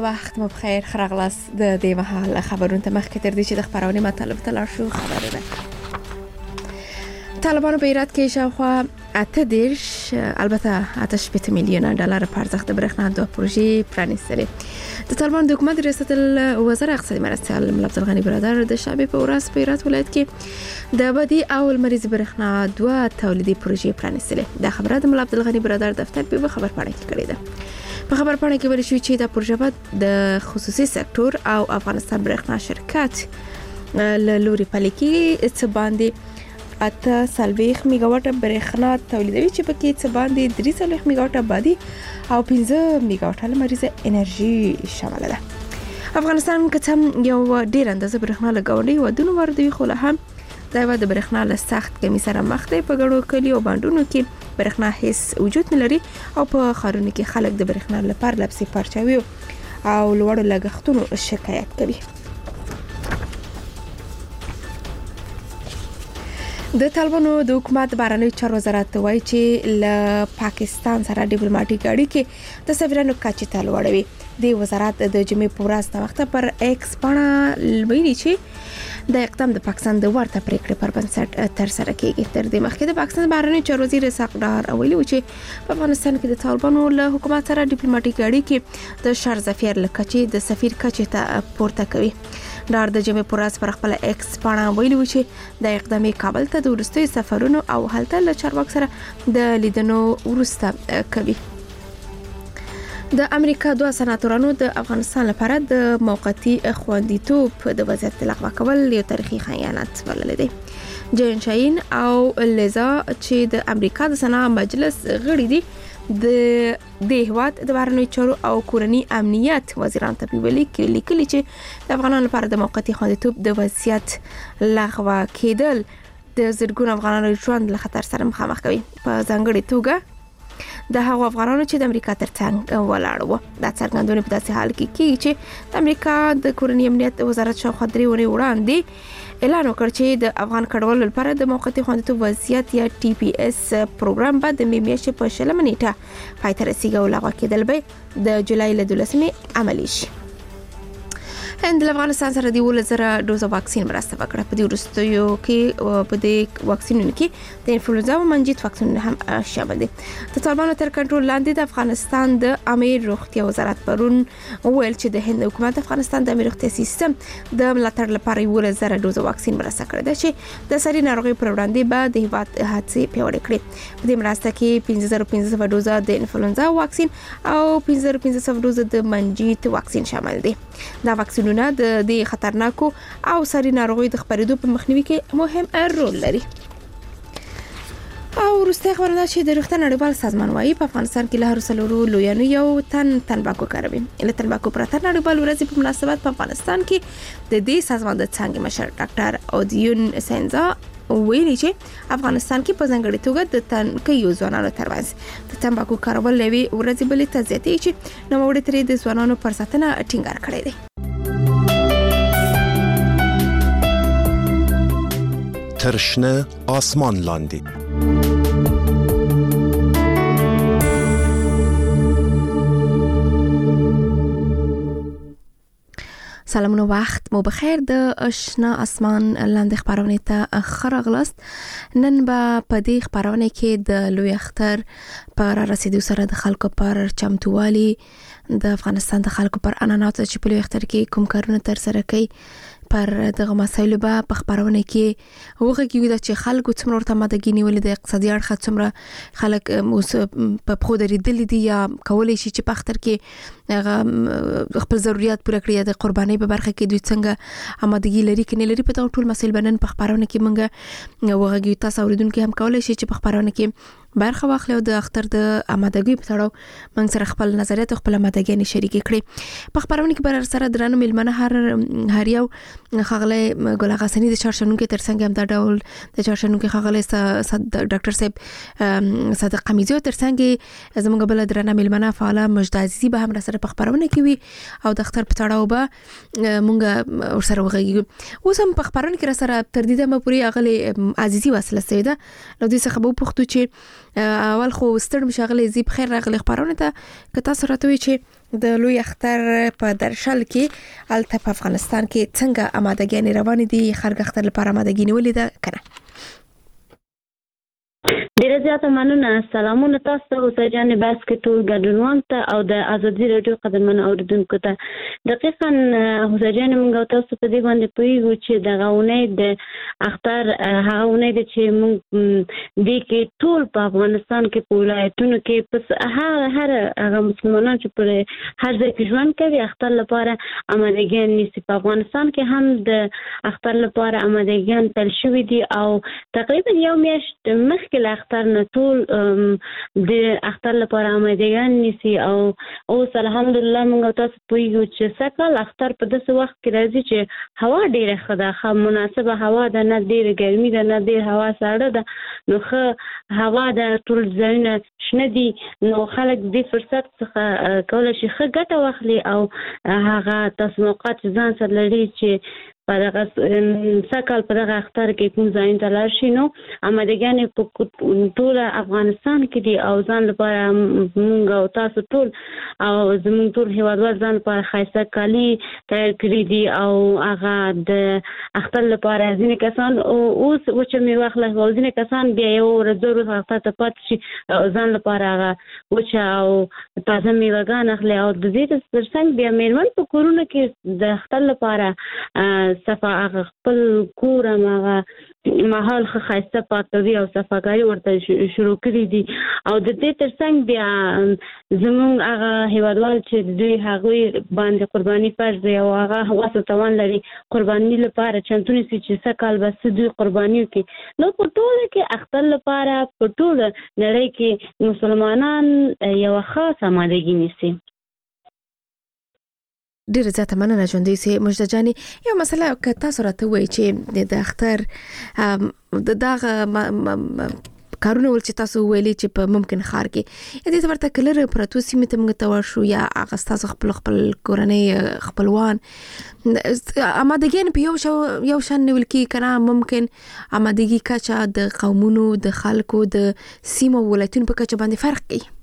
وخت مو بخیر خراغلاس د دې مهال خبرونه ته مخکې تر دې چې د خبرونه مطلب ته لاړ شو خبرونه طالبانو په ایران کې شاوخوا 8 البته 8 میلیون ډالر په ارزښت د برېښنا دوه پروژې پرانیستلې د طالبانو د حکومت ریاست الوزیر اقتصادي مرستیال ملا عبدالغني برادر د شنبه په ورځ په هرات ولایت کې د ابدي او مریض برېښنا دوه تولیدي پروژې پرانیستلې د خبره د ملا عبدالغني برادر دفتر په خبر پاڼه کې کړې ده په خبر پاڼه کې ویل شوی چې دا پروژه د خصوصي سکتور او افغانستان برېښنا شرکت له لوري پلي کېږي چې باندې 8 میگاوات برېښنا تولیدوي چې پکې څه باندې 3 میگاوات آبادي او 15 میگاوات لمریزه انرژي شامل ده. افغانستان کته یو ډیر اندازه برېښنا لګونی ودونو واردوي خو له هم د برېښنا له سخت کمی سره مخ دی په ګڼو کلیو باندونو کې برېښنا هیڅ وجود نه لري او په خارونو کې خلک د برېښنا لپاره لپسي پرچاوي او لوړو لګښتونو شکایت کوي. د طالبانو د حکومت بهرنی چارو وزارت وایي چې له پاکستان سره ډیپلوماټیک اړیکې د سفیرانو کچې ته لوړوي. د وزارت د جمعې په ورځ د وخت پر ایکس باندې ویلي چې د اقدام د پاکستان د ورته پریکړې پر بنسټ تر سره کېږي. تر دې مخکې د پاکستان بهرنی چارو وزیر اسحاق ډار ویلي و چې په افغانستان کې د طالبانو له حکومت سره ډیپلوماټیک اړیکې د شر ظفیر لکچې د سفیر کچې ته پورته کوي. ډار د جمعې پر ورځ پر خپل ایکس باندې ویلي و چې د اقدام کابل ته د ورستي سفرونو او هلته له چارواک سره د لیدنو ورسته کوي. د امریکا دوه سناتورانو د افغانستان لپاره د موقتی خوندیتوب د وضعیت لغوه کول یو تاریخي خیانت بلل دي. جین شاین او لیزا چې د امریکا د سنا مجلس غړي دي د هیواد د بهرنیو چارو او کورنی امنیت وزیران ته ویلي لیکلي چې د افغانانو لپاره د موقتی خوندیتوب د وضعیت لغوه کېدل د زرګونو افغانانو ژوند له خطر سره مخامخ کوي. په ځانګړي توګه د هغو افغانانو چې د امریکا ترڅنګ ولاړ وو. دا څرګندونه په داسې حال کې کیږي چې د امریکا د کورنی امنیت وزارت شاوخوا 3 ورځې وړاندې اعلان وکړ چې د افغان کډوالو لپاره د موقتی خوندیتوب وضعیت یا ټي پی اس پروګرام به د میاشتې په 20 نیټه پای ته رسیږي او لغوه کېدل به د جولای له 12 عملي شي. هند له افغانستان سره د 1000 ډوز واکسین مرسته وکړه. په دې وروستیو کې په دې واکسینونو کې د انفلوئنزا او منجیت واکسینونه هم شامل دي. د طالبانو تر کنټرول لاندې د افغانستان د عامه روغتیا وزارت پرون ویل چې د هند حکومت افغانستان د عامه روغتیا سیستم د ملاتړ لپاره 1000 ډوز واکسین مرسته کړې ده چې د ساري ناروغي پر وړاندې به د هیواد هڅې پیاوړې کړي. په دې مرسته کې 1500 ډوز د انفلوئنزا واکسین او 1500 ډوز د منجیت واکسین شامل دي. دا واکسین د دې خطرناکو او ساري ناروغیو د خپرېدو په مخنیوي کې مهم رول لري. او وروسته خبرونه چې د روغتیا نړیوال سازمان وايي په افغانستان کې له هر څلورو لویانو یو تن تنباکو کاروي. له تنباکو پرته نړیوال ورځ په مناسبت په افغانستان کې د دې سازمان د څنګه مشر ډاکټر اودیون سنزا ویلي چې افغانستان کې په ځانګړي توګه د تنکیو ځوانانو ترمنځ د تنباکو کارول لوي ورځ بلې ته زیاتې چې نوموړي ترې د ځوانانو پر ساتنه ټینګار کړی دی. ترشنه آسمان لاندی سلامونه وخت مو بخیر د آشنا اسمان لاندې خبرونه ته خراغلاست. نن به په دې خبرونه کې د لوی اختر پر رسیدو سره د خلکو پر چمتووالي د افغانستان د خلکو پر انانات چې په لوی اختر کې کوم کارونه تر سره کوي پر دغه مسایلو به په خبرونه کې وغږیږي چې خلکو څومره ورته مدګی نیولې د اقتصادي اړخ څومره خلک په خو درېدلې دي یا کولای شي چې په اختر کې خپل ضرورت پوره کړي د قربانۍ په برخه کې دوی څنګه آمادګي لري کې نه لري. په ټول مسایل باندې په خبرونه کې مونږ وغږیږو. تاسو اوریدونکو هم کولای شي چې په خبرونه کې برخه واخلي او د اختر د آمادګۍ په تړاو موږ سره خپل نظریات او خپل آمادګي شریک کړي. په خبرونه کې بر سره درانه ملمنه هر یو خغله ګل غسنی د چارشنو کې ترڅنګ هم د ډول د چارشنو کې خغله ډاکټر صاحب صادق قمیزی ترڅنګ زموږ بل درانه ملمنه فعاله مجد عزیزی به هم سره په خبرونه کې وي او د اختر په تړاو به مونږ ورسره وغږیږو. اوس هم په خبرونه کې سره تر دې دمه پوری اغلی عزیزی وصله سیده نو دې څخه به پوښتو چې اول خو ستړم شغله زی بخیر راغلی خبرونه ته که تاسو راته وی چې د لوی اختر په درشل کې الته په افغانستان کې څنګه آمادګي روانې دي خارګ اختر لپاره آمادګي نیولې ده کنه؟ ډیره زیاته مننه. سلامونه تاسو ته اوسېجانې بس کې ټول ګډونوال ته او د ازادي رادیو قدرمنو اوریدونکو ته. دقیقاً اوسېجانې موږ تاسو په دې باندې پوهیږو چې د غونې د اختر هغه ونې د چې موږ د کې ټول په افغانستان کې په ولایتونو کې پس هر هغه مسلمانان چې پر هر ځای کې ژوند کوي اختر لپاره آمادګي نیسي. په افغانستان کې هم د اختر لپاره آمادګي تل شوې دي او تقریبا یو میاشت مخکې اختر نه ټول د اختر لپاره آمادګي نیسي او اوس الحمدلله موږ تاسو پوهیږو چې سکل اختر په داسې وخت کې راځي چې هوا ډیره ښه ده، مناسبه هوا ده، نه ډیره ګرمي ده نه ډیر هوا سړه ده، نو ښه هوا ده، ټول ځایونه شنه دي، نو خلک د فرصت څخه کولای شي ښه ګټه واخلي او هغه تاسو موقعات ځان سره لري چې په دغه سکل په دغه اختر کې کوم ځای ته لاړ شي. نو آمادګي په ټول افغانستان کې دي او ځان لپاره موږ او تاسو ټول او زموږ ټول هیوادوال ځان لپاره ښایسته کالي تیار کړي دي او هغه د اختر لپاره ځینې کسان اوس وچه میوه اخلي او ځینې کسان بیا یو ورځ دوه ورځې اختر ته پاتې شي ځان لپاره هغه وچه او تازه میوهګان اخلي او د دې ترڅنګ بیا میرمن په کورونو کې د اختر لپاره صفا خپل کور هغه محل ښایسته پاکوي او صفاګاري ورته شروع کړي دي او د دې ترڅنګ بیا زموږ هغه هیوادوال چې دوی هغوی باندې قرباني فرض دی او هغه واسه توان لري قرباني لپاره چمتو نشي چې سکل بس دوی قرباني کوي. نو په ټول کې اختر لپاره په ټول نړۍ کې مسلمانان یو خاص آمادګي نیسي. ډیره زیاته مننه ژوندۍ سي مجده جاني. یو مسله که تاسو راته وایي چې د اختر دغه کارونه ول چې تاسو ویلي چې په ممکن خار کې دې ورته کلر پراتو سیمه ته موږ ته ورشو یا هغه تاسو خپل کورنۍ خپلوان آمادګي په یو شان نیول کې کنه ممکن آمادګي کچا د قومونو د خلکو د سیمه ولایتونو په کچا باندې فرق کوي؟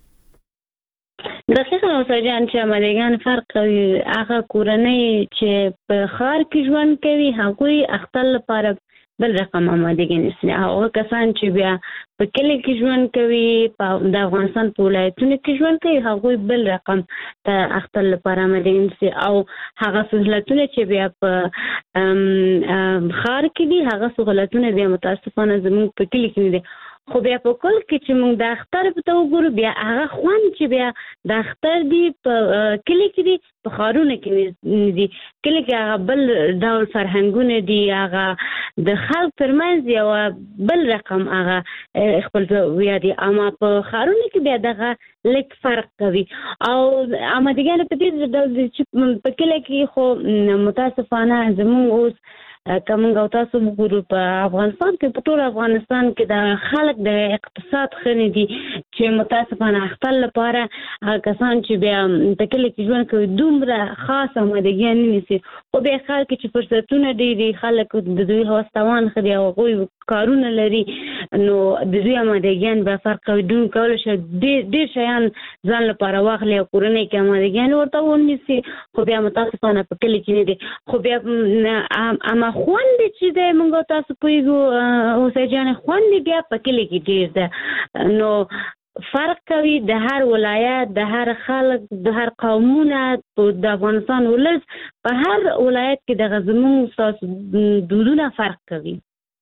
دقیقاً اوسېجان چې آمادګي فرق کوي. هغه کورنۍ چې په خار کې ژوند کوي هغوی اختر لپاره بل رقم آمادګي نیسي. هغه کسان چې بیا په کلی کې ژوند کوي د افغانستان په ولایتونو کې ژوند کوي هغوی بل رقم ته اختر لپاره آمادګي نیسي او هغه سهولتونه چې بیا په خار کې دي هغه سهولتونه بیا متاسفانه زموږ په کلی کې دي. خو بیا په کل کې چې موږ د اختر په تو وګورو بیا هغه خوند چې بیا د اختر دی په کلی کې دی په خارونه کې دي. کلی کې هغه بل ډول فرهنګونه دي، هغه د خلک ترمنځ یو بل رقم هغه خپل ویا دي، اما په خارونه کې بیا دغه لیک فرق کوي او آمادګي په دې ډول چې په کلی کې خو متاسفانه زموږ اوس کومنګ او تاسو وګورو په افغانستان کې په ټول افغانستان کې د خلک د اقتصاد خنې دي چې متاسفانه اختر لپاره کسان چې بیا په کلی کې ژوند کوي دومره خاص آمادګي نه نیسي. خو بیا خلک چې فرصتونه ډېر خلک د دوی هوستوان خدي او هغوی کارونه لري نو د دوی آمادګي به فرق کوي. دوی کولای شي ډېر شیان ځان لپاره واخلي او کورنۍ کې آمادګي ورته ونیسي خو بیا متاسفانه په کلی کې نه دي. خو بیا اما خوند چې د موږ تاسو پوهیږو اوسېجان خوند بیا په کلی کې ډېر ده. نو فرق کوي د هر ولایت د هر خلک د هر قومونه د افغانستان ولس په هر ولایت کې د زموږ تاسو دودونه فرق کوي.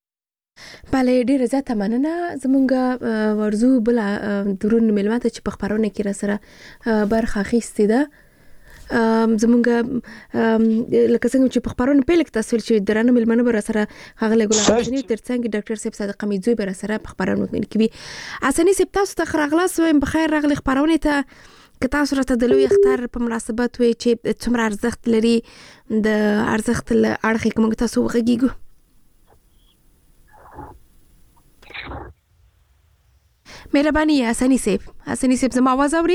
بله ډیره زیاته مننه. زمونږ ورزو بل درون ملمت چې په خبرونه کې را سره برخه اخیستې ده زمونږ لکه څنګه چې په خبرونه پیل کې تاسو چې درانه ملمنه بر سره غلې ګل حسنی ترڅنګ ډاکټر صاحب صادق میزوی بر سره په خبرونه کې وي حسنی صاحب تاسو ته خراغلاس ویم بخیر راغلی خبرونه ته که تاسو راته د لوی اختر په مناسبت وي چې څومره ارزښت لري د ارزښت اړخ کوم تاسو وغږیږو. مهرباني حسنی صاحب زما आवाज اوري؟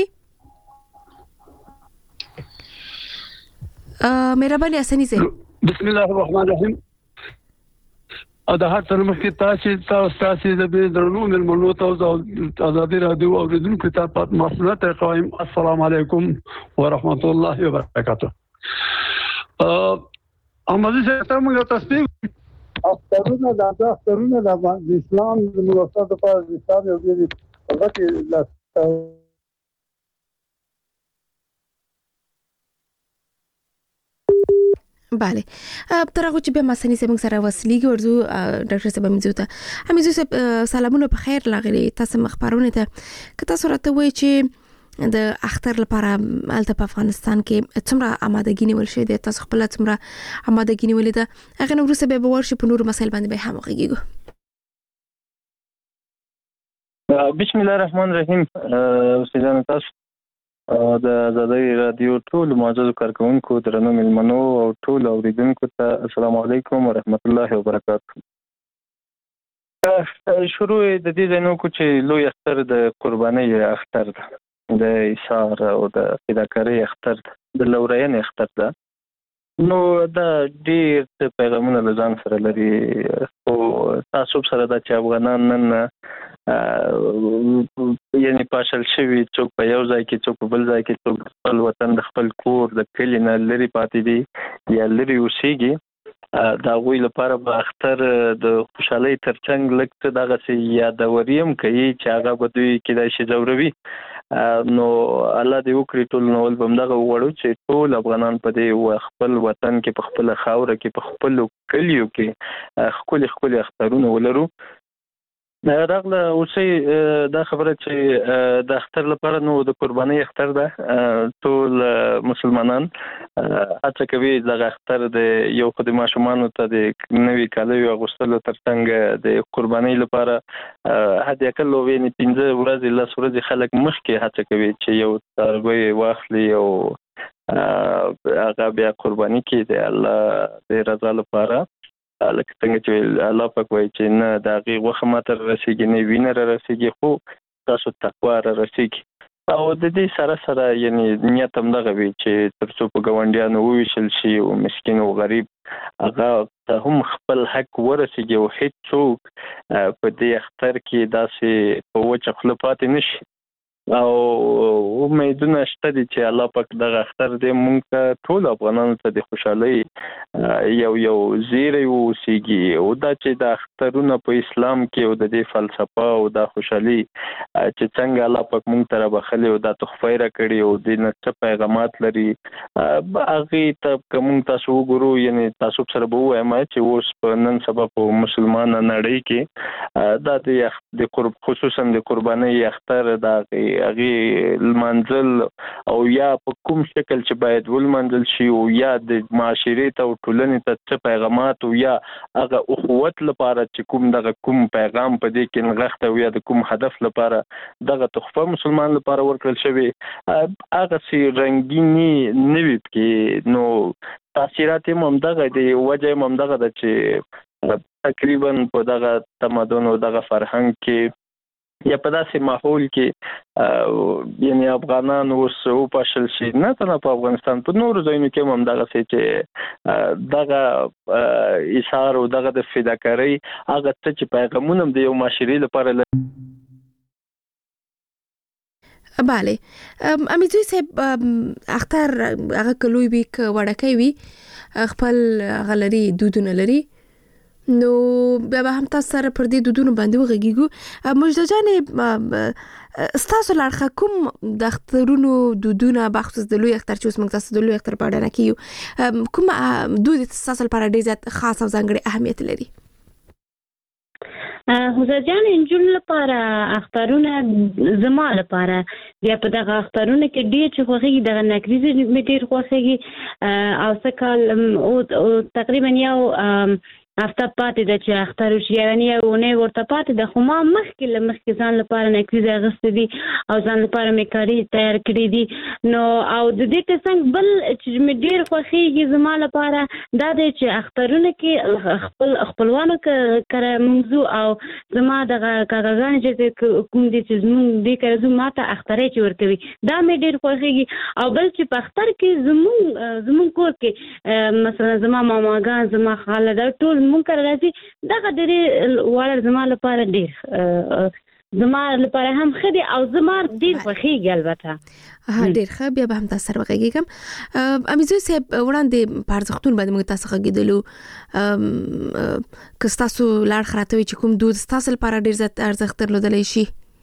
مهرباني حسنی صاحب. بسم الله الرحمن الرحیم. او د هر څه مخکې تاسو د درنو ملمنو ته ازادي رادیو اوریدونکو ته مسؤلیت قائم السلام علیکم ورحمت الله وبرکاته. امازي څنګه موږ تاسو اخترونه د اسلام د ملاتړ لپاره د اسلام یو دی هغه بله تر هغه چې بیا مسنی زموږ سره وسلیږي ورزو ډاکټر صاحب امیزو ته سلامونه په خیر لاغلي تاسو مخبرونه ته که تاسو راته وایي چې د اختر لپاره الته په افغانستان کې څومره آمادګي نیول شوې ده تاسو خپل څومره آمادګي نیولې ده هغه نو وروسته به ورشي په نورو مسایل باندې به هم وغږیږو. بسم الله الرحمن الرحیم. استادانو تاسو د آزادۍ رادیو ټول معزز کارکونکو درنو ملمنو او ټول اوریدونکو ته السلام علیکم ورحمت الله وبرکاته. شروع د دې ځینو کو چې لوی اختر د قربانۍ اختر ده، د ایثار او د فداکارۍ اختر ده، د لورین اختر ده. نو دا ډېر پیغامونه له ځان سره لري او تاسو سره دا چې افغانان نن یعنی پاشل شوی څوک په یو ځای کې څوک په بل ځای کې څوک خپل وطن د خپل کور د کلی نه لري پاتې دي یا لري اوسېږي د هغوی لپاره به اختر د خوشحالۍ ترڅنګ لږ څه دغسې یادوري هم کوي چې هغه به دوی کیدای شي ځوروي. نو الله دې وکړي ټول نو به همدغه وغواړو چې ټول افغانان په دې خپل وطن کې په خپله خاوره کې په خپلو کلیو کې ښکلي ښکلي اخترونه ولرو. راغله اوسې دا خبره چې د اختر لپاره نو د قربانۍ اختر ده، ټول مسلمانان هڅه کوي دغه اختر د یو خو د ماشومانو ته د نوي کالیو اغوستلو ترڅنګ د قربانۍ لپاره حد اقل یعنې 15 ورځې 10 ورځې خلک مخکې هڅه کوي چې یو څاروی واخلي او هغه بیا قرباني کړي د الله د رضا لپاره. لکه څنګه چې الله پاک وایي چې نه د هغې غوښه ماته رارسېږي نه وینه رارسېږي خو تاسو تقوا رارسېږي. او د دې سره سره یعنې نیت همدغه وي چې تر څو په ګاونډیانو وویشل شي او مسکین او غریب هغه ته هم خپل حق ورسېږي او هېڅوک په دې اختر کې داسې په وچه خوله پاتې نه شي. او امیدونه شته دي چې الله پاک دغه اختر دې موږ ته ټول افغانانو ته د خوشحالۍ یو زیری واوسېږي او دا چې د اخترونه په اسلام کې او د دې فلسفه او د خوشحالي چې څنګه الله پاک موږ ته رابخلي او دا تحفه یې راکړي او دې نه څه پیغامات لري هغې ته که موږ تاسو وګورو یعنې تاسو سره به ووایم چې اوس په نن سبا په مسلمانه نړۍ کې دا د خصوصا د قربانۍ اختر د هغې لمانځل او یا په کوم شکل چې باید ولمانځل شي او یا د معاشرې ته او ټولنې ته څه پیغامات او یا هغه اخوت لپاره چې کوم پیغام په دې کې نغښتی او یا د کوم هدف لپاره دغه تحفه مسلمان لپاره ورکړل شوې هغسې رنګیني نه وي پکې. نو تاثیرات یې همدغه دی، وجه یې همدغه ده چې تقریبا په دغه تمدن او دغه فرهنګ کې یا په داسې ماحول کې یعنې افغانان اوس وپاشل شي، نه تنها په افغانستان په نورو ځایونو کې هم همدغسې چې دغه ایثار او دغه د فداکارۍ هغه څه چې پیغامونه هم د یو معاشرې لپاره لري. بله امیزوی صاحب اختر هغه که لوی وي که وړکی وي خپل هغه لري دودونه لري، نو بیا به هم تاسو سره پر دې دودونو باندې وغږیږو. مجده جانې ستاسو له اړخه کوم د اخترونو دودونه بخصوص د لوی اختر چې اوس موږ تاسو د لوی اختر په اړه نه کیو کوم دود ستاسو لپاره ډېر زیات خاص او ځانګړی اهمیت لري؟ حسین انجون لپاره اخترونه زما لپاره بیا په دغه اخترونه کې ډېر چې خوښېږي دغه نکریزې مې ډېر خوښېږي او څه کال تقریبا یو هفته پاتې ده چې اختر وشي یعنې یو اونۍ ورته پاتې ده خو ما مخکې ځان لپاره نکریزې اخیستې دي او ځان لپاره مې کالي تیار کړي دي. نو او د دې ترڅنګ بل چې مې ډېر خوښېږي زما لپاره دا دی چې اخترونه کې خپلوانو کره موږ ځو او زما دغه کاکاګانې چې کوم دي چې زموږ دې کره ځو ما ته اخترۍ چې ورکوي دا مې ډېر خوښېږي. او بل چې په اختر کې زموږ کور کې مثلا زما ماماګان زما خاله دا ټول مونږ کار راځي دغه ډېر وړ زما لپاره ډېر زما لپاره هم خدي او زما ډېر خوښیږي البته ډېر ښه بیا به هم تاسو سره وغږیږم امیزو صاحب وړاندې په ارزښتونو باندې موږ تاسو غږیدلو که تاسو لار خراتوي چې کوم دود تاسو لپاره ډېر زیات ارزښت درلودلی شي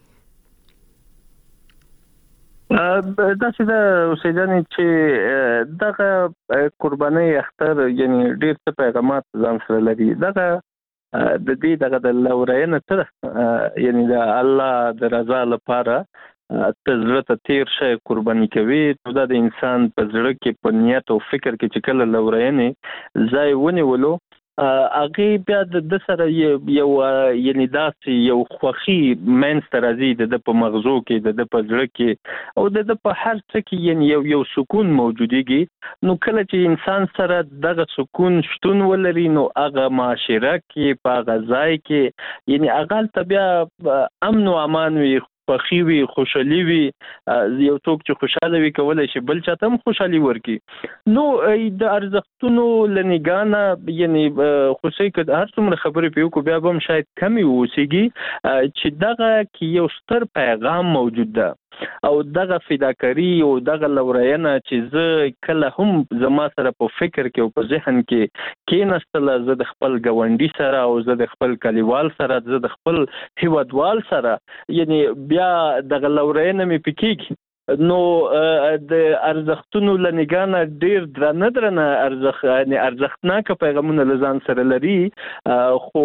دا چې دا اوسېدنې چې دغه قرباني اختر یعنی ډېر څه پیغامات ځان سره لري دغه د دې دغه د لورینه سره یعنی د الله د رضا لپاره ته زړه ته تیر شي قرباني کوي نو دا د انسان په زړه کې په نیت او فکر کې چې کله لورینه ځای ونیولو هغه بیا د سره یو یعنی داسې یو خوخي منځ راځي د په مغزو کې د په زړه کې او د په هر څه کې یعنی یو سکون موجوديږي نو کله چې انسان سره دغه سکون شتون ولري نو هغه معاشره کې په غځای کې یعنی هغه تبیا امن او امان وي خوشي وي خوشالي وي یو څوک چې خوشاله وي کولای شي بل چاته هم خوشالي ورکي نو د ارزښتونو لنګانه یعنی خوشي کړه هر څومره خبرې پیو کو بیا هم شاید کمی وسیږي چې دغه کې یو ستر پیغام موجود ده او دغه فداکاری او دغه لورینه چې زه کله هم زما سره په فکر کې او په ذهن کې نستله زه د خپل ګاونډي سره او زه د خپل کلیوال سره زه د خپل هیوادوال سره یعنی بیا دغه لورینه مې پکېږي نو د ارزښتونو لنګانه ډیر درنه ارزښتناک پیغامونه لزان سره لري خو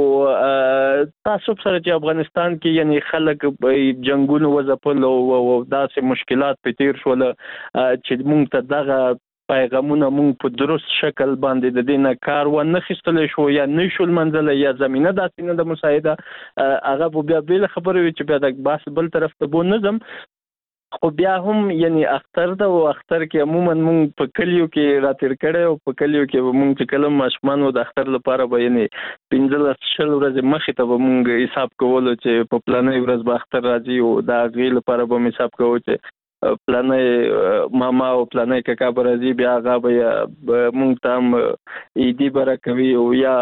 تاسو سره چې افغانستان کې یعنی خلک جنگونو وځپل او داسې مشکلات په تیر شول چې موږ ته دغه پیغامونه موږ په درست شکل باندې د دینه کار و نه خستل شو یا نشول منځله یا زمينه داسې نه د مساعده هغه بیا بل خبره وي چې بیا د باس بل طرف ته بو نظم خو بیا هم یعنی اختر دا او اختر کې عموما مونږ په کلیو کې راتیر کړه او په کلیو کې مونږ چې کلم ماشمان او د اختر لپاره به یعنی 15 شل ورځې مخې ته به مونږ حساب کولو چې په پلانې ورځ به اختر راځي او دا غي لپاره به حساب کوو چې پلانې ماما او پلانې کاکا برازي بیا هغه به مونږ ته ایدي برکوي او یا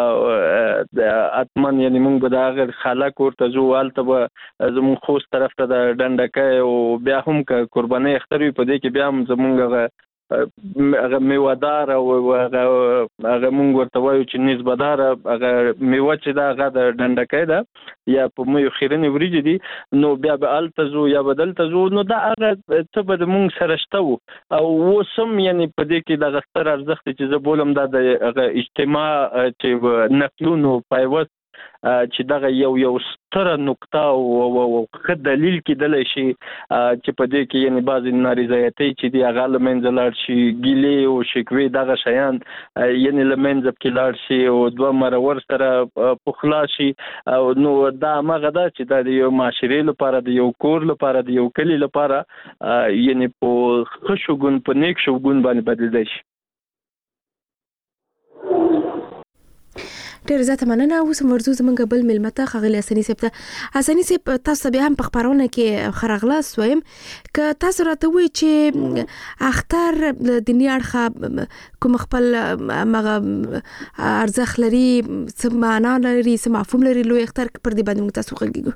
اتمن یعنی مونږ به دا غیر خالق ورته زوال ته به زمون خوست طرف ته د ډنډکه او بیا هم قرباني اختر په دې کې بیا هم زمونږ هغه میوادار او هغه مونږ ورته وایو چې نسبدار هغه میوه چې دا هغه د ډنډکې ده یا په مې خیرنې وریجې دي نو بیا به التزو یا بدل تزو نو دا هغه څه به مونږ سره شته او وسم یعنی په دې کې د غستر ارزښت چې زه بولم دا د اجتماع چې نقلونو پیوست چې دغه یو ستره نقطه او ښه دلیل کېدلی شي چې په دې کې یعنی بعضې نارضایتۍ چې دي هغه له منځه لاړ شي ګیلې او شکوې دغه شیان یعنی له منځه پکې لاړ شي او دوه مرور سره پخلا شي او نو دا هماغه ده چې دا د یو معاشرې لپاره د یو کور لپاره د یو کلي لپاره یعنی په ښه شګون په نیک شګون باندې بدلېدی شي ډېر زیاته مننه اوس ورځو زمونږ بل مېلمه ته ښاغلي حسني صاحب ته حسني صاحب تاسو بیا هم په خپرونه کې ښه راغلاست وایم که تاسو راته وایئ چې اختر د دیني اړخه کوم خپل هغه ارزښت لري څه معنا لري څه مفهوم لري لوی اختر پر دې باندې موږ تاسو غږیږو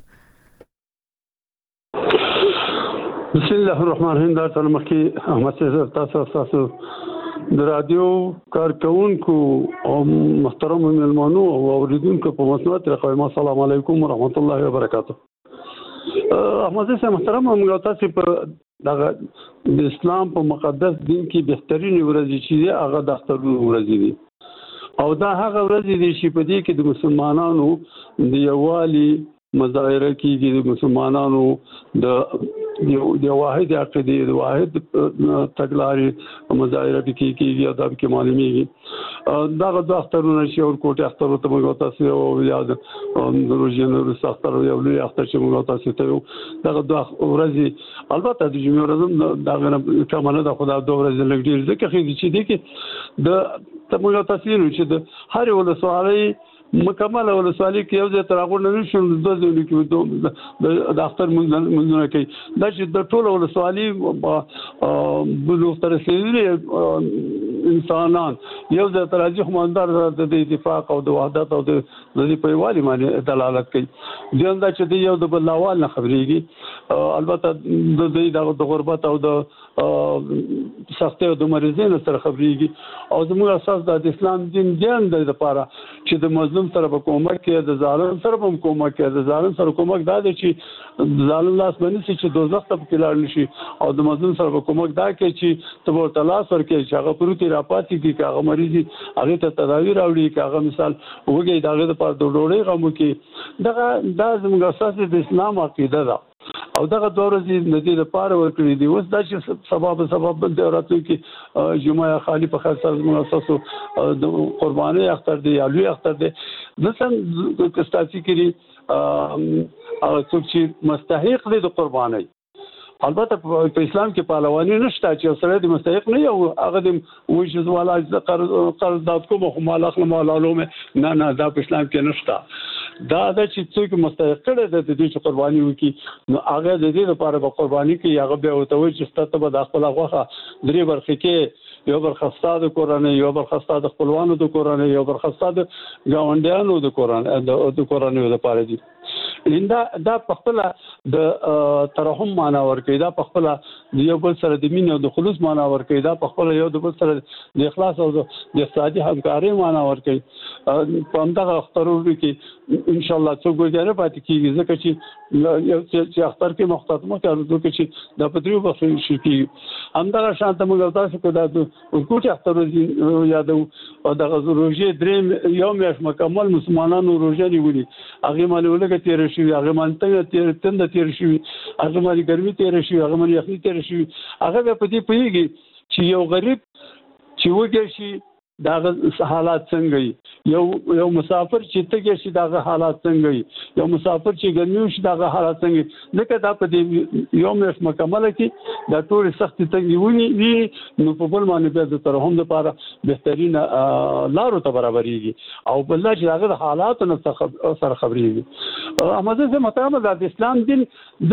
بسم الله الرحمن الرحیم دا ټول مخکې احمد صاحب تاسو د رادیو کارکونکو او محترم مهمانو او اوریدونکو په مسنوات راخوایم السلام علیکم ورحمت الله وبرکاته احمد صاحب محترم موږ تاسو په دغه د اسلام په مقدس دین کې بهترین ورځ چې هغه د اختر ورځ دی او دا هغه ورځ دی چې په دې کې د مسلمانانو د یووالي مظاهره کیږي د مسلمانانو د واحد عقیده د واحد تګلارې مظاهره کیږي او دا کې معلومیږي دا د اخترونو شی او کوټه اختر ته موږ تاسو او یاد د روزینو اختر یو لوی اختر چې موږ تاسو ته دا د ورځې البته د جمعې ورځ دا غنه کمنه د خدای د ورځې لګ ډیر ځکه چې دي کې د موږ تاسو چې د هر ولسوالۍ مکمل ولسوالۍ کې یو ځای تر هغه نه شو د ځای کې د اختر منځونه کوي دا چې د ټول ولسوالۍ بلوغ تر رسیدلي انسانان یو د تراجح مندار د اتفاق او د وحدت او د پیوالي باندې دلالت کوي ځین دا چې د یو د بلاوال نه خبرېږي البته د غربت او د سختي او د مریضینو سره خبرېږي او زموږ اساس د اسلام دین د لپاره چې د مظلوم سره به کومک کوي د ظالم سره به کومک کوي د ظالم سره کومک دا دی چې ظالم لاس باندې چې دوزخ ته پکې نشي او د مظلوم سره به کومک دا کوي چې ته ورته لاس ورکړي چې هغه پروتي راپاتې کی هغه مریضي هغه ته تداوی راوړي هغه مثال وګي دغه لپاره د ډوړې غمو کې دا زموږ اساس د اسلام عقیده ده او دغه دوه ورځې د دې لپاره ورکړي دي اوس دا چې سبب د راتلو کې جمعه خالی په خاص موږ اساسو د قرباني اختر دی الوی اختر دی مثلا کستاسي کړي او څوک چې مستحق دي د قرباني البته په اسلام کې پهلواني نشته چې سره د مستحق نه یو هغه د وجه والا قرض داد کوم خو مال اخلم مالالوم نه دا په اسلام کې نشته دا چې څوک مستحق کړي د دې قرباني وکي نو هغه د دې لپاره په قرباني کې هغه به وته وي چې ستاسو به د خپل غوخه درې برخې کې یو برخه د کورنۍ یو برخه د خپلوانو د کورنۍ یو برخه د گاونډیانو د کورنۍ لپاره دي دا په خپل د ترحم معنا ورکوي دا په خپل د یو بل سره د مینې او د خلوص معنا ورکوي دا په خپل یو د بل سره د اخلاص او د اقتصادي همکارۍ معنا ورکوي په همدغه اخترونو کې ان شاء الله څوک ګوره پاتې کیږي ځکه چې اختر کې مخاطبه کوي چې د پدریو بخښل شي کې همدغه شانته موږ تاسو کو دا کوټه اختر یادو او د روزې درې یو میاشت مکمل مسلمانانو روزه نیولي هغه مالولګه تیر شي هغه مانته تیر شي هغه مالي ګرمي تیر شي هغه مالي یخني تیر شي هغه په دې پیږي چې یو غریب چې وګر شي دا حالات څنګه یو مسافر چې تګ شي دا حالات څنګه یو مسافر چې ګرمي شي دا حالات څنګه ځکه دا په دې یو میاشت مکمل کې دا ټول سخت تنګونی وي نو په بل باندې به د ترحم لپاره بهترین لارو ته برابرېږي او بل چې هغه حالات نو سره خبرېږي امازه زه متامه د اسلام دین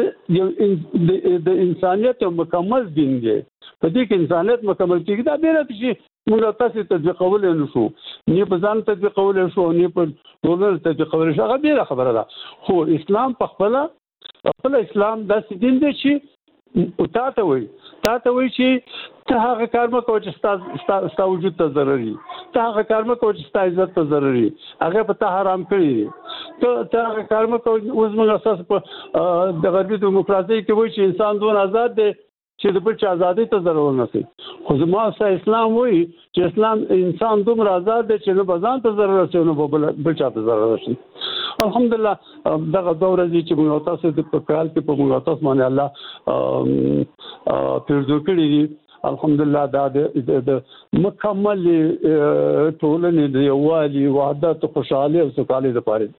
د انسانیت مکمل دین دی په دې کې انسانیت مکمل کېږي دا ډېر چې موږ تاسو تطبیقول نه شو نه په ځان تطبیقول شو نه په ټولنه تطبیقول شو هغه ډیره خبره ده خو اسلام په خپل اسلام داسې دین دی چې تاسو وایي چې ته هغه کار مکو چې ستاسو وجود ته ضروري ته هغه کار مکو چې ستاسو عزت ته ضروري هغه په ته حرام کړی ته هغه کار مکو اوس موږ اساس په د غربي دیموکراسي کې وایي چې انسان دون آزاد دی چې د بل چا ازادي ته ضرور نه سي خو زما سره اسلام وایي چې اسلام انسان دومره آزاد دی چې نه بزان ته ضرور شي نو بل چا ته ضرور شي الحمدلله دغه دوره چې موږ تاسو په کال کې په موږ تاسو باندې الله پیرزو کړی الحمدلله دا د مکمل ټولنې د یووالي وحدت خوشحالي او سوکالي لپاره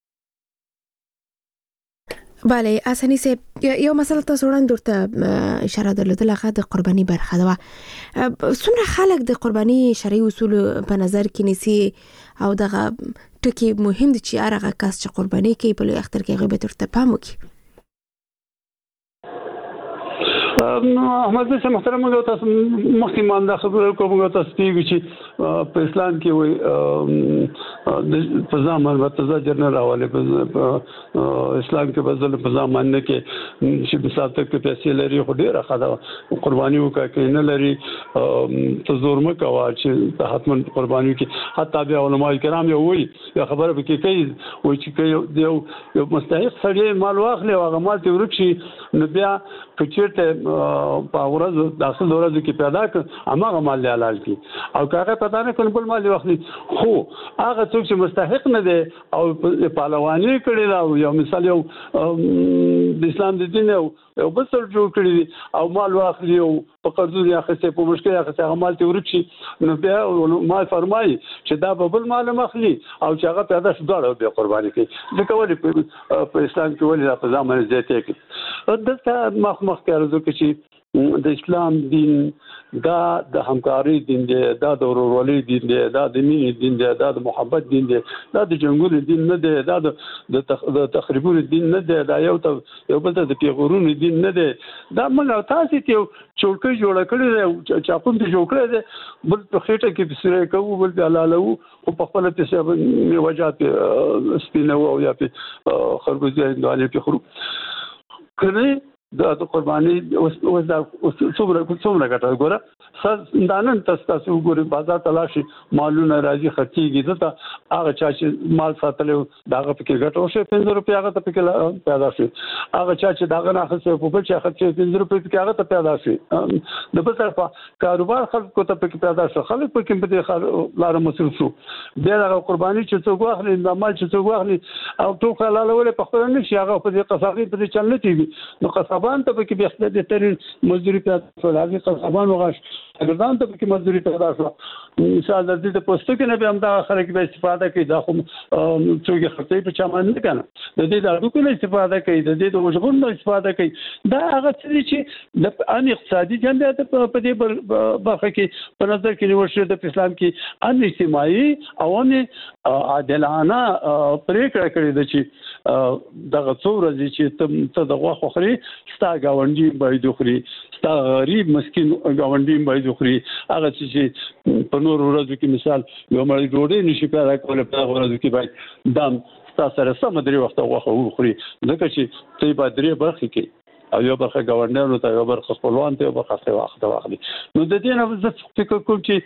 بله اسانی سه یو مسله تاسو وړاندې ورته اشاره درلودل هغه د قرباني برخه ده څومره خلک د قرباني شرعي اصول په نظر کې نیسي او دغه ټکی مهم دي چې هغه کس چې قرباني کوي په لوی اختر کې غیبت ورته پام وکړي احمد صاحب محترم موږ تاسو مخکې مانده خبرې کوم تاسو چې په اسلام کې وي په ځامن وتزا جنرال حواله په اسلام کې بدل په ځامن نه کې چې مثال تک پیسې لري خو ډیره خاله قرباني وکړي نه لري ته زور مکوا چې حتما قرباني کې حتی بیا علماء کرام یو وي خبره به کې کوي وي چې یو مستحق سړی مال واخلي او هغه مال ته ورکشي نو بیا کچېرته په ورځ داخل ورځ کې پیدا کړ هغه مال حلال کی او کاغه پتا نه کوم بل مال واخلي خو هغه څوک چې مستحق نه دی او پهلواني کړی دا یو مثال یو د اسلام د دین یو بل څه جوړ کړی او مال واخلي او په قرض یا خسته په مشکل یا خسته مال ته ورچی نو بیا مال فرمایي چې دا به بل مال مخلي او چې هغه پیدا شو دا به قرباني کوي ځکه ولې په اسلام کې ولې په ځامن زیاته کې دلته مخ کې ارزو کې د اسلام دین دا د همکاري دین دی، دا د ورورولۍ دین دی، دا د مینې دین دی، دا د محبت دین دی، دا د جنګونو دین نه دی، دا د تخریبونو دین نه دی، دا یو بل ته د پیغورونو دین نه دی. دا موږ تاسو ته چوکۍ جوړ کړی دی، چاپون ته جوړ کړی دی، بل په خېټه کې بسره کوو، بل په حلالو او په خپل ته میوجات سپینو او یا په خربوزه انداله په خرو کړي. دا د قرباني اوس دا څومره ګټه ګوره دانن تاسو وګورئ بازار تلاشي مالونه راځي خرڅيږي دته هغه چا چې مال ساتلو داغه پکې ګټه وشي 5 روپیا هغه ته پکې پیدا شي، هغه چا چې داغه نه خرڅي په بل چا خرڅي 5 روپیا پکې هغه ته پیدا شي. د بل طرفه کاروبار خلکو ته پکې پیدا شي، خلک پکې په دې لار مصرف شو، بیا د قرباني چې څوک واخلي د مال چې څوک واخلي او ټوک حلاله ولې په خپل نه شي هغه په دې قصابي په دې چل نه کیږي. نو قصابان ته پکې بیا د ترين مزدوري پیدا شو، هغه قصابان وغاښ اګردان ته پکې مزدوري پیدا شو. مثال د دې پوسټو کې نه به هم دا خلک به استفاده کوي، دا خو څوک خرڅي په چا باندې کنه د دې د اړو کې استفاده کوي، د دې د وژغون نه استفاده کوي. دا هغه څه چې د ان اقتصادي جنبه په دې برخه کې په نظر کې نیول شوی د اسلام کې ان اجتماعي او ان عادلانه پریکړه کړې ده چې دغه څو ورځې چې ته د غوښه خوري ستا گاونډي باید خوري، ستا غریب مسکین گاونډي باید خوري. هغه چې په نور ورځو کې مثال یو مړی ډوډۍ نشي پیدا کولای، په هغه ورځو کې باید دام تاسو سره سم درې وخت غوښه وخوري، ځکه چې ته باید درې برخې کې او یو برخه گاونډیانو ته، یو برخه خپلوان ته، یو برخه وخت واخلي. نو د دې نه زه فکر کوم چې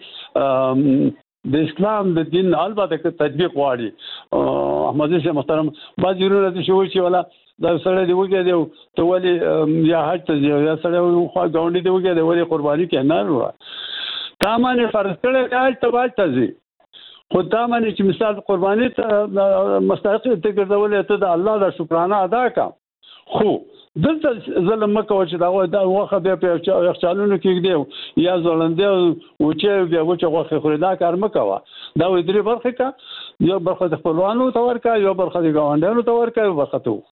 د اسلام د دین البته تطبیق غواړي. احمد شاه محترم بعض ورونه چې شوی چې ولا دا سره دی وګړي دی ته ولي یا حج ته یا سره خو گاونډي دی وګړي دی ولي قرباني کې نه وروه تامانه فرض کړي حج ته واځي خو تامانه چې مثال قرباني ته مستحق ته ګرځولې ته د الله د شکرانه ادا کا. خو دلته ظلم مکو چې دا واخه بیا په یخچالونو کې دی یا ځلنده او چې بیا وچه واخه خوري دا کار مکوا. دا وې درې برخه کا، یو برخه د خپلوانو تور کا، یو برخه د گاونډیانو تور کا، یو برخه ته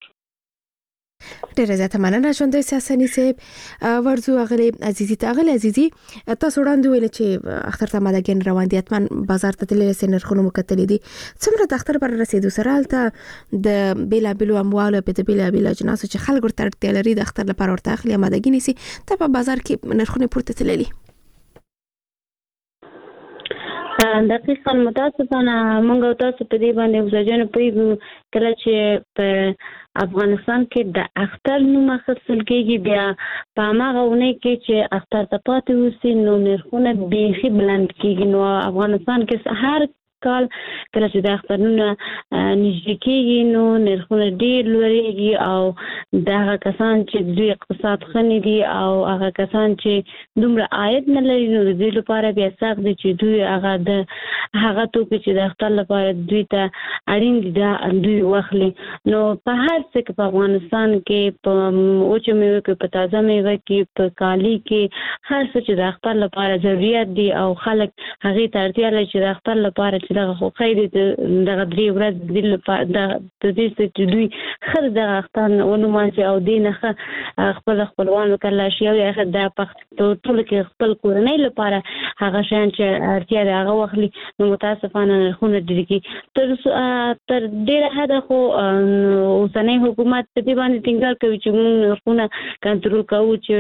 ډیره زیاته مننه ژوندۍ سیاسني صاحب. ورځو اغلی عزیزي تاسو وړاندې ویل چې اختر ته مدګن روان دي، اتمن بازار ته تللی سي نرخونه مکتلې دي. څومره د اختر پر رسیدو سره الته د بیلا بیلو اموالو په بیلا بیلا جناسو چې خلک ورته اړتیا لري د اختر لپاره ورته اخلي مدګن سي ته په بازار کې نرخونه پورته تللي. دقیقاً متاسفانه موږ تاسو په دې باندې وزجن پېږو کله چې په افغانستان کې د اختر نوم اخیستل کېږي، بیا په هغه ونې کې چې اختر ته پاتې وسی نو نرخونه بیخي بلند کېږي. نو افغانستان کې هر کال کله چې د اخترونو نږدې کېږي نو نرخونه ډېر لوړېږي او دغه کسان چې دوی اقتصاد ښه دي او هغه کسان چې دومره عاید نه لري نو د دوی لپاره بیا سخت دي چې دوی هغه توکي چې د اختر لپاره دوی ته اړین دي دا دوی واخلي. نو په هر څه کې په افغانستان کې په وچو میوو کې، په تازه میوه کې، په کالي کې، هر څه چې د اختر لپاره ضرورت دي او خلک هغې ته اړتیا لري چې د اختر لپاره دغه خو خیر دغه درې ورځې د لپاره د دې چې دوی خر دغه اختر ونومانځي او دې نه خپلوان وکړل شي او هغه د ټول کې خپل کورنۍ لپاره هغه شان چې اړتیا ده هغه واخلي. نو متاسفانه نرخونه ډېر کې تر ډېره حده خو اوسنی حکومت په دې باندې ټینګار کوي چې موږ نرخونه کنټرول کوو چې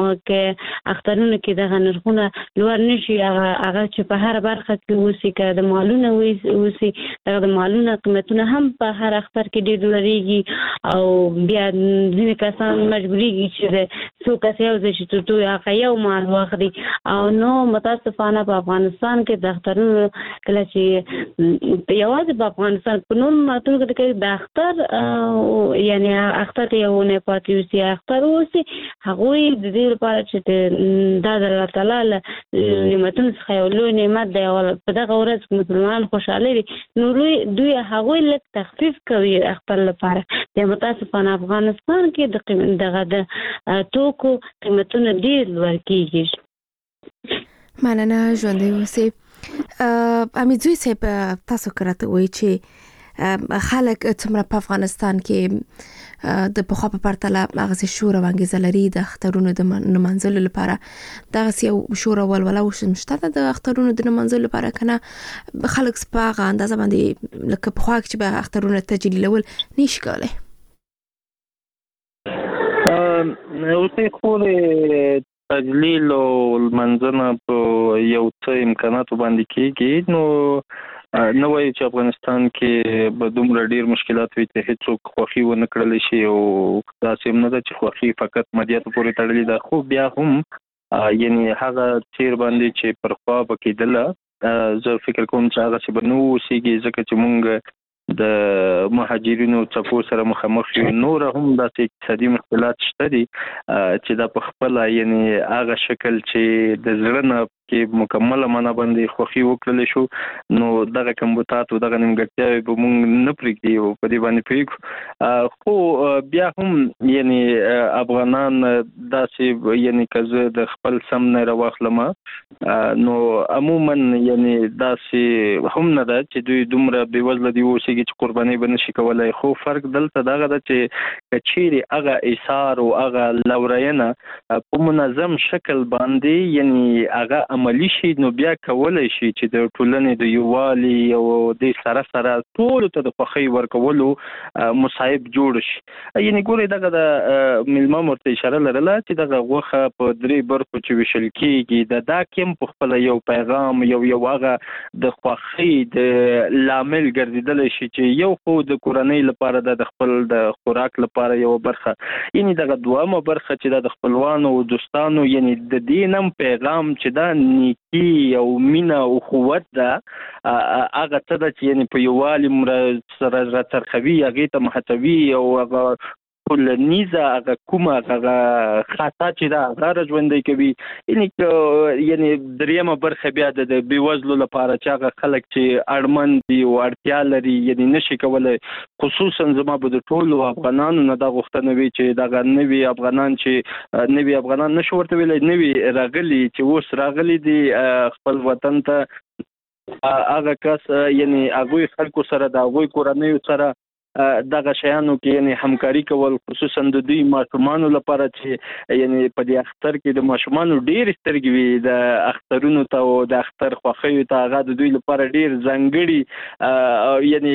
اخترونو کې دغه نرخونه لوړ نشي، هغه چې په هر برخه کې اوسي که د مالونو اوسي دغه د مالونو قیمتونه هم په هر اختر کې ډېر لوړېږي او بیا ځینې کسان مجبورېږي چې څو کس یو ځای چې تر دوی هغه یو مال واخلي. او نو متاسفانه په افغانستان کې د اخترونو کله چې یوازې په افغانستان په نور ملتونو کې د اختر یعنی اختر یو نه پاتې اوسي اختر اوسي هغوی د دې لپاره چې دا د الله تعالی نعمتونو څخه یو لوی نعمت دی او په دغه ورځ مسلمان خوشاله دي نو دوی هغوی لږ تخفیف کوي اختر لپاره. د متاسفانه افغانستان کې دغه د توکو قیمتونه ډېر لوړ کېږي. مننه ژوندۍ اوسئ. امیدوارم چې تاسو کراته وایي چې خلک څومره په افغانستان کې د پخوا په پرتله هغه شور او انګیزه لري د اخترونو د نمانځلو لپاره. دغه یو شور او ولوله وشته د اخترونو د نمانځلو لپاره کنه خلک سپاغه اندازه باندې لکه پخوا چې به اخترونه تجلیلول نشي کولای. اوسې خو تجلیل او منځنه په یو څه امکاناتو باندې کېږي. نو نو وایي چې افغانستان کې به دومره ډیر مشکلات وي چې هیڅوک خوښي ونه کړلی شي او داسې هم نه ده چې خوښي فقط مادیاتو پورې تړلې ده. خو بیا هم یعنی هغه چیر باندې چې پر خوا به کېدله زه فکر کوم چې هغه څه به نه اوسېږي ځکه چې مونږ د مهاجرینو څپو سره مخامخ یو. نور هم داسې اقتصادي مشکلات شته دي چې دا په خپله یعنی هغه شکل چې د زړه نه کې مکمله معنا باندې خوښي وکړلی شو نو دغه کمبوتات او دغه نیمګړتیاوې به مونږ نه پرېږدي او په دې باندې پوهېږو. خو بیا هم یعنی افغانان داسې یعنی که زه د خپل سم نه راواخلم نو عموما یعنی داسې هم نه ده چې دوی دومره بېوزله دي اوسېږي چې قربانۍ به نشي کولی. خو فرق دلته دغه ده چې که چیرې هغه ایثار او هغه لورینه په منظم شکل باندې یعنی هغه عملی شي نو بیا کولی شي چې د ټولنې د یووالي او د سره سره ټولو ته د خوښۍ ورکولو مصایب جوړ شي. یعنی ګورئ دغه د میلمه ورته اشاره لرله چې دغه غوښه په 3 برخو چې ویشل کېږي دا کې هم په خپله یو پیغام یو هغه د خوښۍ د لامل ګرځېدلی شي چې یو خو د کورنۍ لپاره ده د خپل د خوراک لپاره یو برخه یعنی دغه دوامه برخه چې د خپلوانو او دوستانو یعنی د دې نم پیغام چې دا نیکی او مینه او قوت ده هغه څه ده چې یعنی په یووالي سره راڅرخوي هغې ته مهڅوي او هغه ټولنیزه هغه کومه هغه خاصه چې ده هغه را ژوندی کوي. یعنی درېیمه برخه بیا د بېوزلو لپاره چې هغه خلک چې اړمن دي او اړتیا لري یعنی نشي کولی خصوصا زما به د ټولو افغانانو نه دا غوښتنه وي چې دغه نوي افغانان چې نوي افغانان نشو ورته ویلی نوي راغلي چې اوس راغلي دي خپل وطن ته هغه کس یعنی هغوی خلکو سره د هغوی کورنیو سره دغه شیانو کې یعنی همکاري کول خصوصا د دوی ماشومانو لپاره چې یعنی په دې اختر کې د ماشومانو ډېرې سترګې وي د اخترونو ته او د اختر خوښیو ته هغه د دوی لپاره ډېر ځانګړي یعنی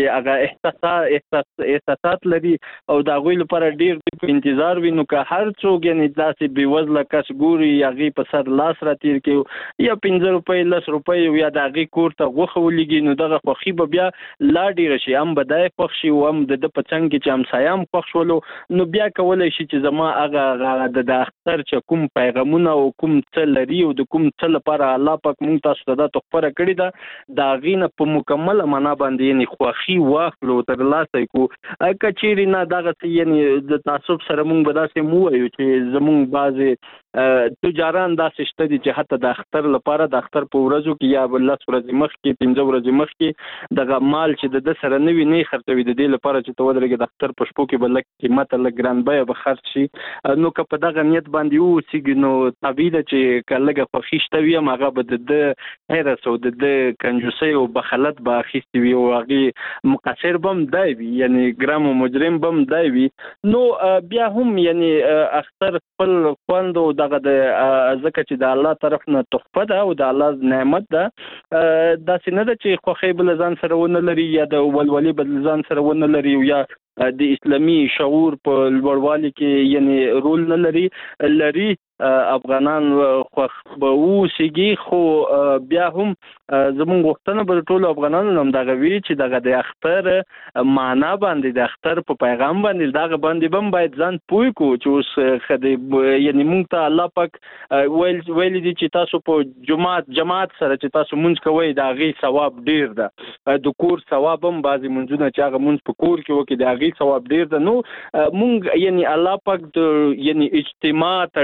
هغه احساسات لري او د هغوی لپاره ډېر په انتظار وي. نو که هر څوک یعنی داسې بېوزله کس ګوري هغې په سر لاس راتېر کړي یا 15 روپۍ 10 روپۍ یا د هغې کور ته غوښه ولیږي نو دغه خوښي به بیا لا ډېره شي هم به دی خوښ شي او هم د په څنګ کې چې همسایه هم خوښ شولو نو بیا کولی شي چې زما هغه د اختر چې کوم پیغامونه او کوم څه لري او د کوم څه لپاره الله پاک مونږ تاسو ته دا تحفه راکړې ده د هغې نه په مکمله معنا باندې یعنې خوښي واخلو ترلاسه کړو. که چیرې نه دغه څه یعنې د تعصب سره مونږ به داسې مو ووایو چې زمونږ بعضې تجاران داسې شته دي چې حتی د اختر لپاره د اختر په ورځو کې یا 10 ورځې مخکې 15 ورځې مخکې دغه مال چې د ده سره نه وي نه یې خرڅوي د دې لپاره چې ته ودرېږې د اختر په شپو کې به لږ قیمته لږ ګران بیه به خرڅ شي. نو که په دغه نیت باندې واوسېږي نو طبیعي ده چې که لږه خوښي شته وي هم هغه به د ده حرص او د ده کنجوسۍ او بخلت به اخیستې وي او هغې مقصر به هم دی وي یعنې ګرم او مجرم به هم دی وي. نو بیا هم یعنې اختر خپل خوند او دغه د ځکه چې د الله طرف نه تحفه ده او د الله نعمت ده داسې نه ده چې خوښۍ به له ځان سره ونه لري یا د ولولي به له ځان سره ونه لري یا د اسلامي شعور په لوړوالي کې یعنی رول نه لري افغانان خوښ به اوسېږي. خو بیا هم زموږ غوښتنه به د ټولو افغانانو هم دغه وي چې دغه د اختر معنا باندې د اختر په پیغام باندې دغه باندې به هم باید ځان پوه کړو چې اوس یعنې مونږ ته الله پاک ویلي دي چې تاسو په جماعت سره چې تاسو مونځ کوئ د هغې ثواب ډېر ده د کور ثواب هم بعضې مونځونه چې هغه مونځ په کور کې وکړي د هغې ثواب ډېر ده. نو مونږ یعنې الله پاک د یعنې اجتماع ته ډېره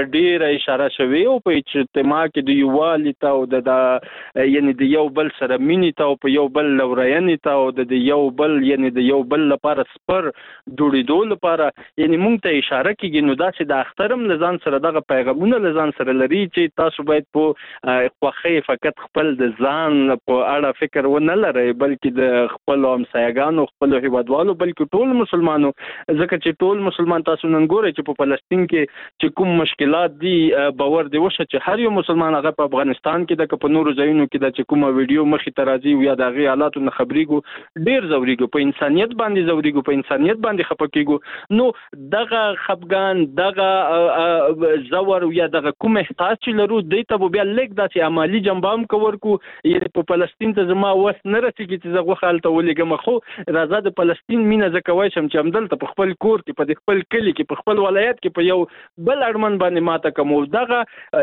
ته اشاره شوې او په اجتماع کې د یووالي ته او د یعنی د یو بل سره مینې ته او په یو بل لورینې ته او د یو بل یعنی د یو بل لپاره سپر جوړېدو لپاره یعنی موږ ته اشاره کیږي. نو دا چې د اخترم لزان سره دغه پیغامونه لزان سره لري چې تاسو باید په خوخه فقط خپل د ځان په اړه فکر ونه لرئ بلکې د خپل همسایګانو خپل هیوادوالو بلکې ټول مسلمانانو، ځکه چې ټول مسلمان تاسو نن ګورئ چې په فلسطین کې چې کوم مشکلات دي باور دی وشه چې هر یو مسلمان هغه په افغانستان کې د په نورو ځایونو کې د چې کومه ویډیو مخې ته راځي یا د هغې حالاتو نه خبرېږو ډېر ځورېږو، په انسانیت باندې ځورېږو، په انسانیت باندې خفه کېږو. نو دغه خفګان دغه زور یا دغه کوم احساس چې لرو دی ته بیا لږ داسې عملي جنبه هم که ورکو. یعنې په فلسطین ته زما وخت نه رسېږي چې زه غوښه هلته ولېږم، خو راځه د فلسطین مینه زه کوی شم چې همدلته په خپل کور کې په خپل کلي کې په خپل ولایت کې په یو بل اړمن باندې ماته کوم دغه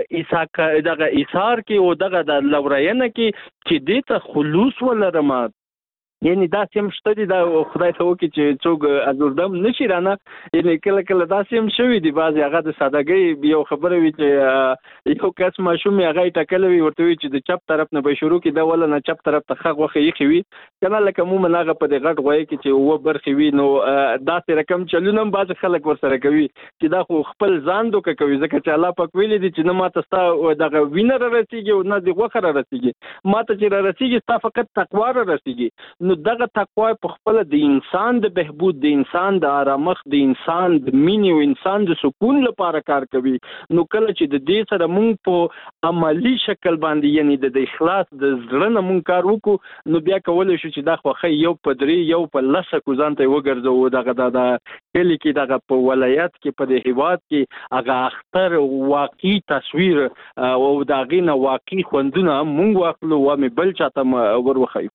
ایثار کې او دغه د لورینه کې چې دې ته خلوص ولرم. یعنی داسې هم شته دي دا خدای ته وکړي چې څوک ازوردم نشي رانه. یعنی کله کله داسې هم شوي دي بعضې هغه د سادهګۍ یو خبره وي چې یو کس ماشوم یې هغه یې ټکلی وي ورته وي چې د چپ طرف نه به شروع کړي دا وله نه چپ طرف ته ښه غوښه ایښې وي که نه لکه عموما هغه په دې غټ غویی کې چې اووه برخې وي. نو داسې رقم چلونه هم بعضې خلک ورسره کوي چې دا خو خپل ځان دوکه کوي، ځکه چې الله پاک ویلي دي چې نه ماته ستا دغه وینه را رسېږي او نه د غوښه را رسېږي، ماته چې را رسېږي ستا فقط تقوا را رسېږي. نو دغه تقوا په خپل د انسان د بهبود، د انسان د آرامښت، د انسان د مینې او انسان د سکون لپاره کار کوي. نو کله چې د دې سره موږ په عملی شکل باندې یعنی د اخلاص د زړه نه موږ کار وکړو نو بیا کولی شو چې دا خوښۍ یو په درې یو په لسه کو ځان ته وګرځوو. دغه د کلي کې دغه په ولایت کې په دې هیواد کې هغه اختر واقعي تصویر او د هغې نه واقعي خوندونه موږ واخلو او مې بل چاته ور وښیو.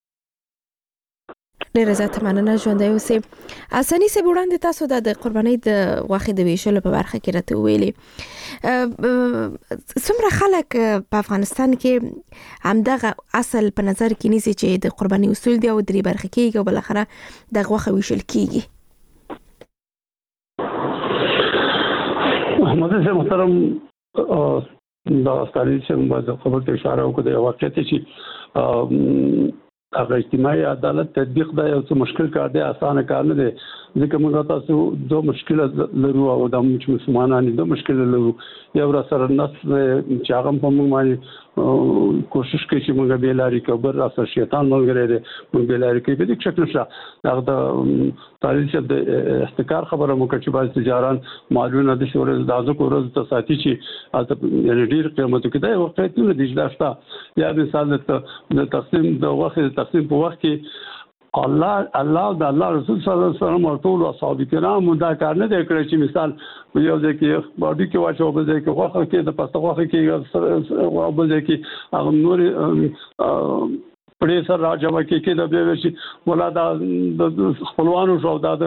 ډېره زیاته مننه ژوندی اوسئ. سني صاحب وړاندې تاسو د قربانۍ د غوښې د ویشلو په برخه کې راته وویلې څومره خلک په افغانستان کې همدغه اصل په نظر کې نیسي چې د قربانۍ اصول دي او درې برخې کېږي او بالاخره د غوښه ویشل کېږي؟ محمد صاحب محترم دا ستاسو چې باید خبر ته اشاره وکړو د واقعیت چې هغه اجتماعي عدالت تطبیق دا یو څه مشکل کار دی، اسانه کار نه دی، ځکه موږ تاسو دوه مشکل لرو او د مسلمانانو دوه مشکل لرو. یو را سره نس چې هغه په موږ باندې کوشش کوي چې موږ به لاري کبر را سره شیطان ملګری دی موږ به لاري کوي په دې شکل نشه هغه د تاریخ د احتکار خبره مو کوي چې بعض تجاران مالونه د شورز د ازو کورز ته ساتي چې یعنی ډیر قیمت کې دا وخت نه دی ځلاستا یا مثال د تقسیم د وخت تقسیم په وخت کې الله د الله رسول صلی الله علیه وسلم او ټول اصحاب کرام دا کار نه دی کړی چې مثال یو ځای کې باډي کې واچو بل ځای کې خوخه کې د پسته خوخه کې بل ځای کې هغه نور پړې سره راځم کې د به شي ولا د خپلوانو شو د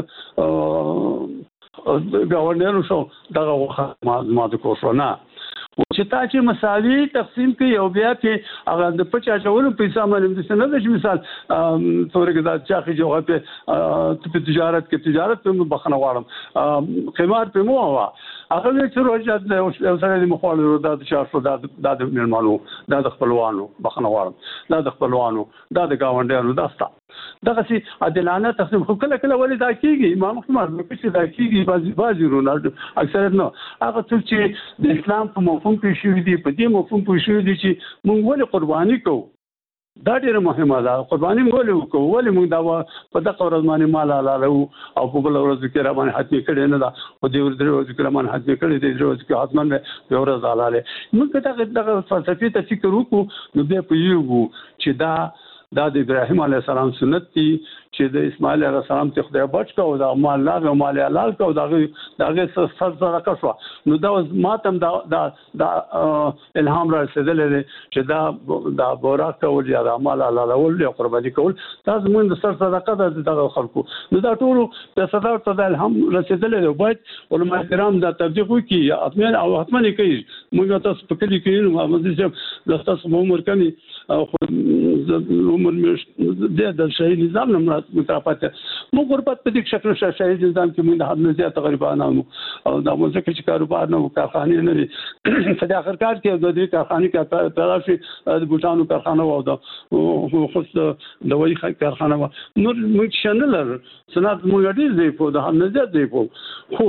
گاونډیانو شو دغه وخت ما د کوښونه چې تا چې مساوي تقسیم کوي او بیا کې هغه د پچا چولو پیسې باندې د سند د مثال تورګه د چاخي جوه په تجارت په بخنه غواړم قیمت په مو هوا هغه چې روزات د سره مخالو د شارفو د ملمانو د خپلوانو بخنه غواړم د خپلوانو د گاونډیانو داستا دغه سي عادلانه تقسیم خو کله کله ولې دا کیږي ما محمد نو چې دا کیږي بعضی رونالدو اکثر نو هغه څه چې د اسلام په مفهوم کې شوی دی په دې مفهوم کې شوی دی چې موږ ولې قرباني کوو دا ډیره مهمه ده. قرباني ولې وکړو ولې موږ دا په دغه ورځ باندې مال حلالو او په بل ورځ کې را باندې حتمي کړي نه دا په دې ورځ کې را باندې حتمي کړي دې ورځ کې حتمن به ورځ حلاله موږ دغه فلسفي ته فکر وکړو نو به په یو چې دا د ابراهیم علیه السلام سنت دي چې د اسماعیل علیه السلام ته خدای بچ کو او د مال لا او مال حلال کو دغه سر صدقه شو نو دا ماتم دا الهام را رسیدل چې دا بورا کول یا د مال حلال ول یا قرباني کول تاسو موږ د سر صدقه دغه خلکو نو دا ټول د صدقه ته الهام رسیدل دی باید علماء کرام دا تبلیغ وکړي اطمینان او حتمنه کوي موږ تاسو په کلی کې نو مزه چې تاسو عمر کني عمر د شهید نظام نه مترافات مو غربت په دې شکل شهید نظام کې موږ د حد زیات غریبانو او د مزه کې کاروبار نه کارخانه نه لري په د اخر کار کې د دې کارخانه کې تلاشي د بوټانو کارخانه و د خص د وای کارخانه و نور موږ شنل صنعت موږ ډیر دی په د حد زیات دی خو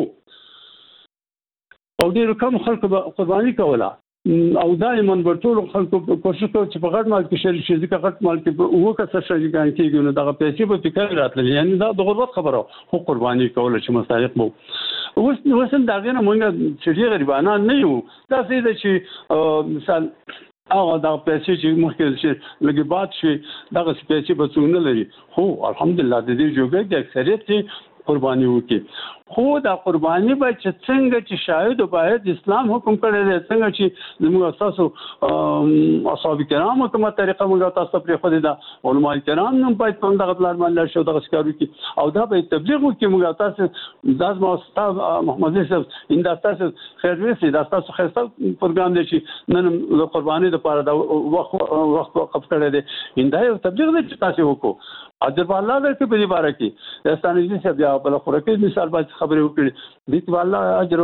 او ډیر کم خلک قرباني کوله او دائما به ټول خلکو کوشش کوي چې په غټ مال کې شریک شي ځکه غټ مال کې وو کسر شریکان کېږي نو دغه پیسې په فکر راتللی یعنی دا د غربت خبره خو قرباني کوله چې مستحق وو اوس دا غنه مونږ چې غریبانان نه یو دا څه چې مثال هغه د پیسې چې مخکې چې لګي باد شي دغه پیسې به څونه لري خو الحمدلله د دې جوګه د اکثریت قرباني وکي خو دا قرباني به چې څنګه چې شاهد باید اسلام حکم کړی دی څنګه چې زموږ اساسو اصحاب کرام کومه طریقه موږ تاسو پرې خو دا علماء کرام نن باید په دغه لار باندې شو دغه ښکارو کې او دا به تبلیغ وکي موږ تاسو داس ما استاد محمد صاحب انده تاسو خیر وسی دا تاسو خاصه پروګرام دی چې نن قرباني د پاره دا وخت وقف کړی دی انده یو تبلیغ دی چې تاسو وکړو اجر الله درکې په دې باره کې استانجي صاحب یا بل خورکې مثال باید خبرې وکړي دې په الله اجر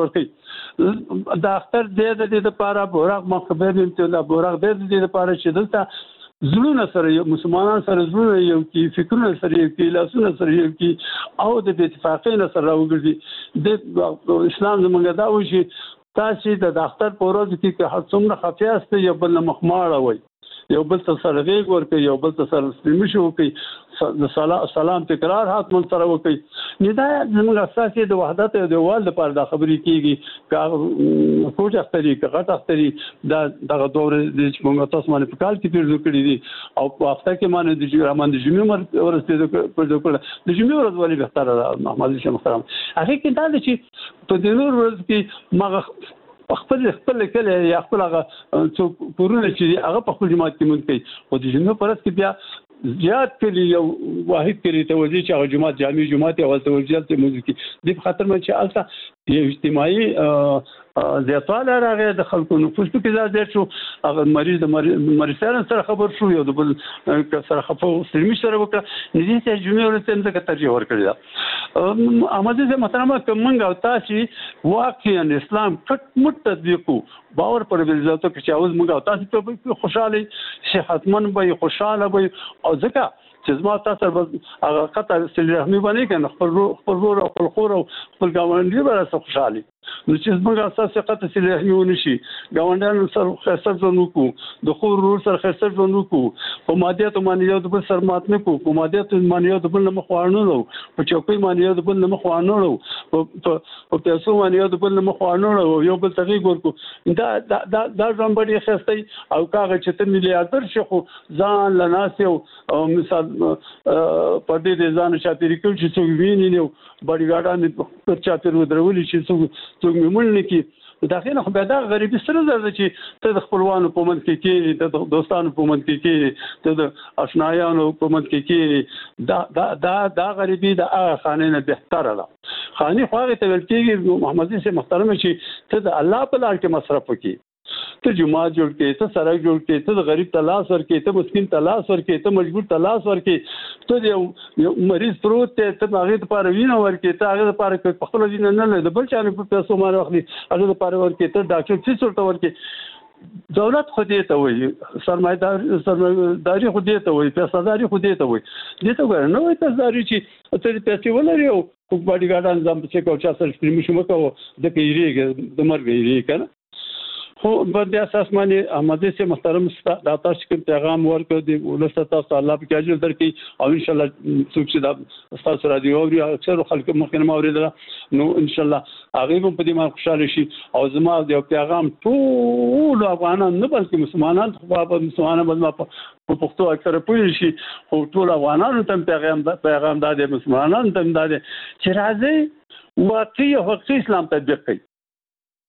ورکړي د اختر دې د لپاره بورغ مخبر دې د بورغ دې د لپاره چې دلته زړونه سره مسلمانان سره زړونه یو کې فکرونه سره یو کې لاسونه سره یو کې او د اتفاقین سره وګرځي د اسلام زمونږ دا وشي تاسو د اختر په ورځ کې که څومره خفیاسته یو بل مخماړه وي یو بل ته سره غیږ ورکړي یو بل ته سره سپیمش وکړي سلام تکرار هات من سره وکړي ندا زموږ اساسي د وحدت او د وال لپاره د خبرې کیږي کوټ اختري غټ اختري دغه دور د موږ تاسو باندې په کال کې پیژو کړی دي او په هفته کې باندې د جمعې د جمعې ورسته په د جمعې ورځ ولې بهتره محمد شاه محترم هغه کې دا چې په د نور ورځ کې مغه خپل کله یا خپل هغه څو پورونه چې هغه په خپل جماعت کې مونږ کوي او د جنو پرست کې بیا زیات کلی یو واحد کلی توجه چې هغه جماعت جامع جماعت او توجه ته مونږ کې د خاطر مې چې البته یو اجتماعي زیاتواله راغی د خلکو نفوس په کې زیات شو هغه مریض سره خبر شو یو د بل سره خپل سلمي سره وکړه دې چې جمعې ورته څنګه ترجیح ورکړل احمد زه محترمه کومنګ او تاسو واقعا اسلام کټ مټ تطبیق باور پر ولزاتو کې چې اوس موږ تاسو ته خوشاله صحتمن به خوشاله به او ځکه چې زما تاسو هغه قطع سلی رحمی باندې کنه خپل ورور او خپل خور او خپل ګاونډي به تاسو خوشاله نو چې موږ اساس قطع سلی رحمی ونشي ګاونډیانو سره خسر ځنو کو د خور ورور سره خسر ځنو کو په مادیات باندې یو بل سره مات نه کو په مادیات باندې یو بل نه مخوانو نو په چوکۍ باندې یو بل نه مخوانو نو په پیسو باندې یو بل نه مخوانو نو یو بل ته ورکو دا ځم باندې خسته او کاغه چې ته میلیارډر شخو ځان لناسه او مثال په دې ځان چاپیری کوي چې څو ویني نو باډیګارډان په چاپیرو درولي چې څو مملنه کې داخله خو به دا غریبي سره زړه چې ته د خپلوانو په منځ کې ته د دوستانو په منځ کې ته د آشنایانو په منځ کې دا غریبي د هغه خانه نه بهتره ده خاني خو هغه ته ویل کېږي محمد سي محترم چې ته د الله په لار کې مصرف وکړي ته جماعت جوړ کې ته سره جوړ کې ته غریب تلاش ورکې ته مسکین تلاش ورکې ته مجبور تلاش ورکې ته یو مریض پروت ته هغه لپاره وینه ورکې ته هغه لپاره په خپل دین نه د بل چا په پیسو باندې واخلي هغه لپاره ورکې ته ډاکټر څه څورته ورکې دولت خو دې ته وایي سرمایداري خو دې ته وایي پیساداري خو دې ته وایي دې ته ګور نو پیساداري چې ته پیسې ولري او باډي ګارډان ځم چې کو چا سره سپریمو شو مکو د پیریږي د مرګ یې کنه خو په دې اساس باندې احمد سي محترم دا تاسو کوم پیغام ورکړ دی ولسته تاسو الله په اجر درکې او ان شاء الله څوک چې دا تاسو رادیو او اکثر خلک مخکې ما اوریدل نو ان شاء الله هغه هم په دې باندې خوشاله شي او زما د پیغام ټول افغانان نه بلکې مسلمانان خو مسلمانان په پښتو اکثر پوه شي او ټول افغانانو ته پیغام دا د مسلمانانو ته دا چې راځي واقعي حقیقي اسلام تطبیق کړي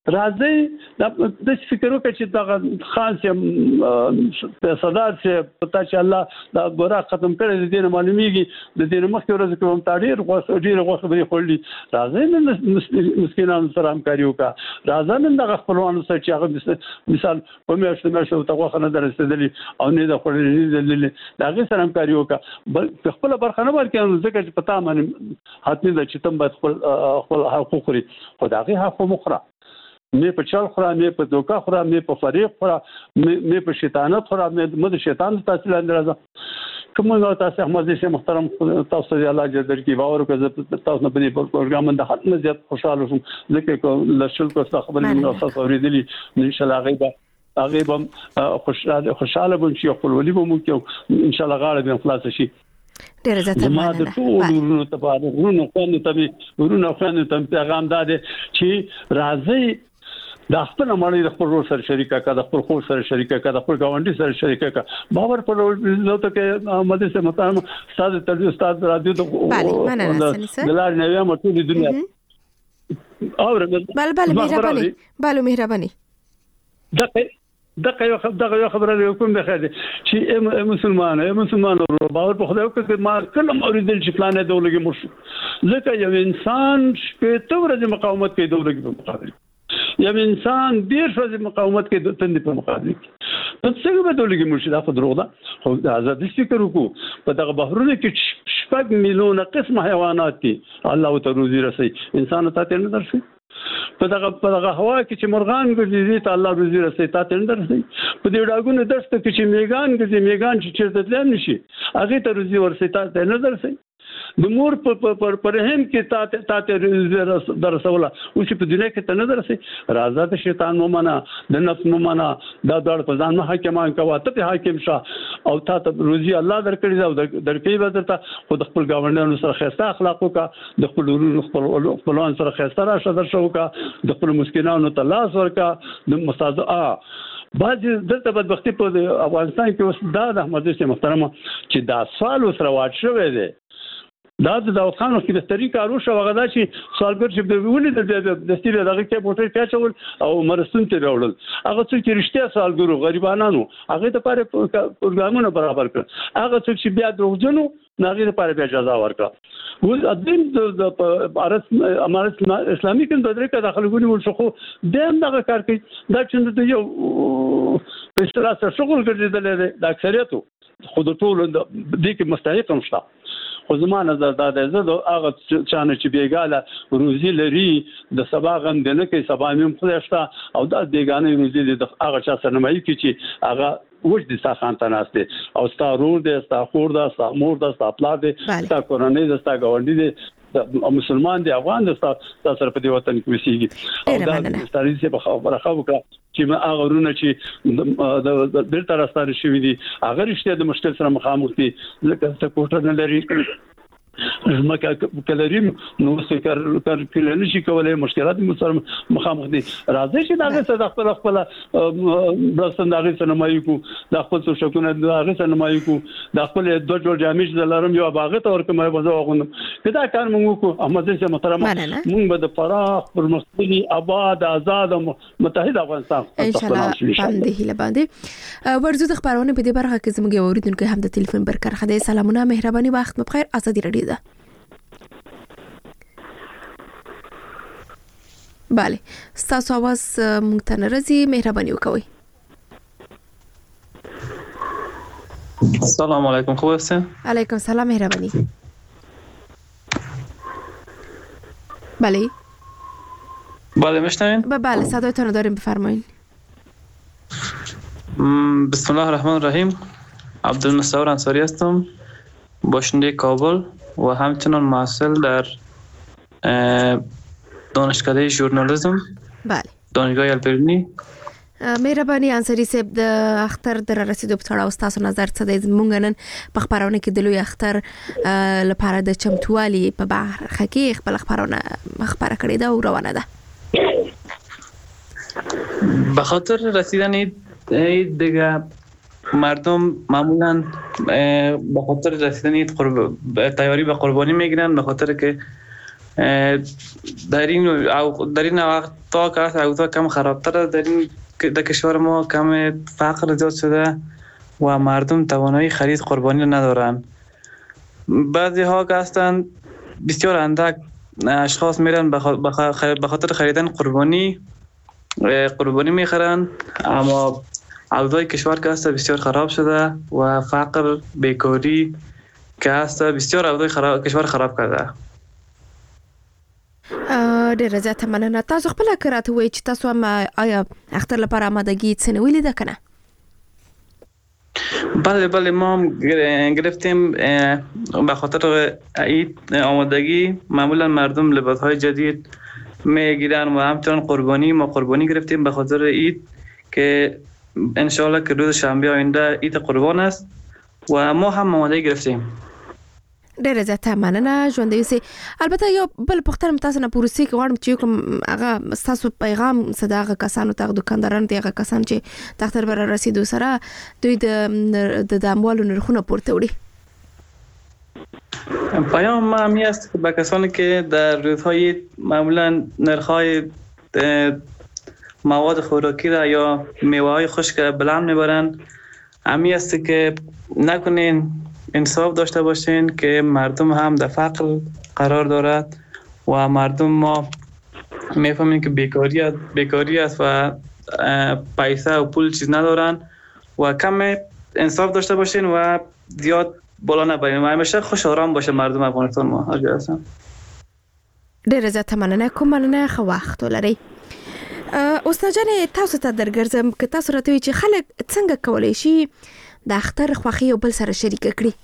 راځي د فکر وکړي چې دا خان سي صدر سي پتا چې الله دا ګورا ختم کړي د دین معلومیږي د دین مخکې ورځ کوم تاریخ ډیر خبرې خورلي راځي نن مسکینانو سره همکاري وکړه راځي نن د خپلوانو سره چې هغه مثال په میاشتو ته غوښنه درسېدلی او نه د خپلې دا غي سره همکاري وکړه بل خپل برخه نه ورکړي ځکه چې پتا باندې حتمي د چې تم باید خپل حقوق لري خدای حق مخره مې په چل خورا مې په دوکا خورا مې په فریب خورا مې په شیطانت خورا مې د شیطان تاثیر اندرازه کوم نو تاسو احمد سي محترم تاسو دی الله جل کی باور وکړه تاسو نه بنې پروګرام د حتم زیات خوشاله شوم ځکه لشل کو خبرې نو تاسو اوریدلی ان شاء الله غیبه خوشاله بم شي خپل ولي بم کې ان شاء الله غاړه به خلاص شي ډیر زړه ما د ټول ورونو ته په ورونو ته پیغام داده چې راځي د خپل مړی د خپل سره شریکه کا د خپل خور سره شریکه کا د خپل گاونډي سره شریکه کا باور پر نو ته کې مدرسې محترم استاد تلویزیون استاد رادیو ته دلار نوې مټولې دنیا اور بل مهرباني دغه یو خبره کوم به خاله چې مسلمان باور په خدای وکړي ما کله اوریدل چې پلان دی ولګي مرشد ځکه یو انسان شپه ته ورځ مقاومت کوي دولګي په مقابل یو انسان ډیر ورځ مقاومت کوي د تند په مقابل نو څنګه به دولګي مرشد اخو دروغ ده خو آزاد فکر وکړو په دغه بحرونه کې 6 میلیونه قسم حیوانات دي الله ته روزي رسي انسان ته نه درشي په دغه هوا کې چې مرغان ګرځي ته الله روزي رسي ته نه درسي په دې ډاګونو درسته کې چې میګان ګرځي میګان چې چیرته تلل نشي هغه ته روزي ورسي ته نه درسي د مور پر هم کې ته درسوله او چې په دنیا کې ته نه درسي راځه ته شیطان مومنه د نفس مومنه دا ډول په ځان حاکمان کوه ته حاکم شه او ته روزي الله درکړي او درکې به درته خود خپل گاونډانو سره خیسته اخلاق وکړه د خپل خپلوان سره خیسته راشه درشو وکړه د خپل مسکینانو ته لاس ورکړه د مستعد بعض دلته بدبختی په افغانستان کې اوس دا د احمد سي محترم چې دا سوال سره واټ شوی دی دا د داوخانو کې د طریقه اروشه وغدا چې سوالګر چې د ولې د ستیره دغه کې موټر کاچول او مرستون ته راوړل هغه څوک چې رښتیا سوالګرو غریبانو هغه ته لپاره پروګرامونه برابر کړ هغه څوک چې بیا دروغجنو ناغي لپاره بیا اجازه ورکړه ول ادم د امارت اسلامي کې د درې داخلګونی ورشخو دیم دغه کار کوي دا چې د یو په اصطلاح سره شغل ګرځیدل د اکثریتو خود ټول د دې کې مستحق هم شته خو زما نظر دا دی زه د هغه چانه چې بیګاله روزي لري د سبا غم دی نه کوي سبا مې خدای شته او دا بیګانه روزي د هغه چا سره نمایي کی چې هغه وجد ستا خان ته ناشته او ستا رور دی ستا خور دی ستا مور دی ستا پلار دی ستا کورنۍ دی ستا گاونډي دی مسلمان دی افغان دی ستا سره په دې وطن کې وسیږي او دا ستاسو په خبره وکړه چې ما هغه ورونه چې د بیرته راستانه شوی دي هغه رښتیا د مشکل سره مخامخ دي ځکه څه کوټه نه لري زمکه کلریم نو څه کار نشي کولای مشکلات سره مخامخ دي راځي چې دا څه د خپل بلستان دغه سنمایي کو د خپل څه شکونه دغه سنمایي کو د خپل د جوړ جامش دلارم یو باغه تور کومه وځو غوندم کدا کار موږ کو احمد سي محترم موږ به د فراغ پر مستقلی آباد آزاد متحد افغانستان ان شاء الله باندې هله باندې ورزو د خبرونه په دې برخه کې زموږ اوریدونکو هم د ټلیفون برکر خدای سلامونه مهرباني وخت بخیر ازادي رادیو ده بله ستاسو आवाज مونږ ته ناراضي مهرباني وکوئ السلام علیکم خوب هستین علیکم سلام مهرباني بله میشنوین بله صدایتون رو داریم بفرمایید بسم الله الرحمن الرحیم عبدالمستور انصاری هستم باشنده کابل و همچنان محصل در دانشکده ژورنالیسم بله دانشگاه البرنی مهرباني انصاری صاحب د اختر در رسیدو په تړاو تاسو نظر څه دی مونږ نن په خبرونه کې د لوی اختر لپاره د چمتووالي په برخه کې خپل خبرونه خبره کړې ده او روانه ده به خاطر رسیدن عید دیگه مردم معمولا به خاطر رسیدن عید تیاری به قربانی میگیرن به خاطر که در این وقتا که اوضاع کم خرابتر در کشور ما کم فقر زیاد شده و مردم توانایی خرید قربانی ندارن. بعضی ها که هستن بسیار اندک اشخاص میرن به خاطر خریدن قربانی میخرن، اما اوضاع کشور که هست بسیار خراب شده و فقر بیکاری که هست بسیار اوضاع کشور خراب کرده. ډیره زیاته مننه. تاسو خپل راته وایئ چې تاسو هم آیا اختر لپاره آمادگی څه نیولې ده که نه؟ بله ما هم گرفتیم به خاطر عید آمادگی. معمولا مردم لباسهای جدید میگیرن و همچنان قربانی گرفتیم به خاطر عید که انشاءالله که روز شنبه آینده عید قربان است و ما هم آمادگی گرفتیم. ډیره زیاته مننه ژوندی اوسئ. البته یو بل پوښتنه تاسو نه په وروستي کې غواړم چې وکړم، هغه ستاسو پیغام څه د هغه کسانو ته، دکاندارانو ته، هغه کسان چې د اختر پر رسېدو سره دوی د اموالو نرخونه پورته وړي؟ پیام ما همی است به کسانی که در روزهای معمولا نرخ‌های مواد خوراکی را یا میوه‌های خشک بلند میبرند، همی است که نکنین، انصاف داشته باشین که مردم هم در فقر قرار دارد و مردم ما میفهمین که بیکاری است و پیسه و پول چیز ندارن و کم انصاف داشته باشین و زیاد بالا نبرین و همیشه خوش آرام باشه مردم افغانستان ما هر جا هستن. ډیره زیاته مننه کوم. مننه، ښه وخت ولرئ. استاد جان، تاسو ته درګرځم که تاسو راته وایئ چې خلک څنګه کولی شي د اختر خوښي یو بل سره شریکه کړي؟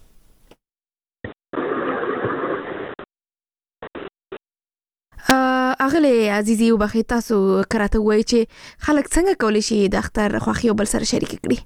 اغلی عزیزي وبخښئ، تاسو که راته ووایئ چې خلک څنګه کولی شي د اختر خوښي یو بل سره شریکه کړي؟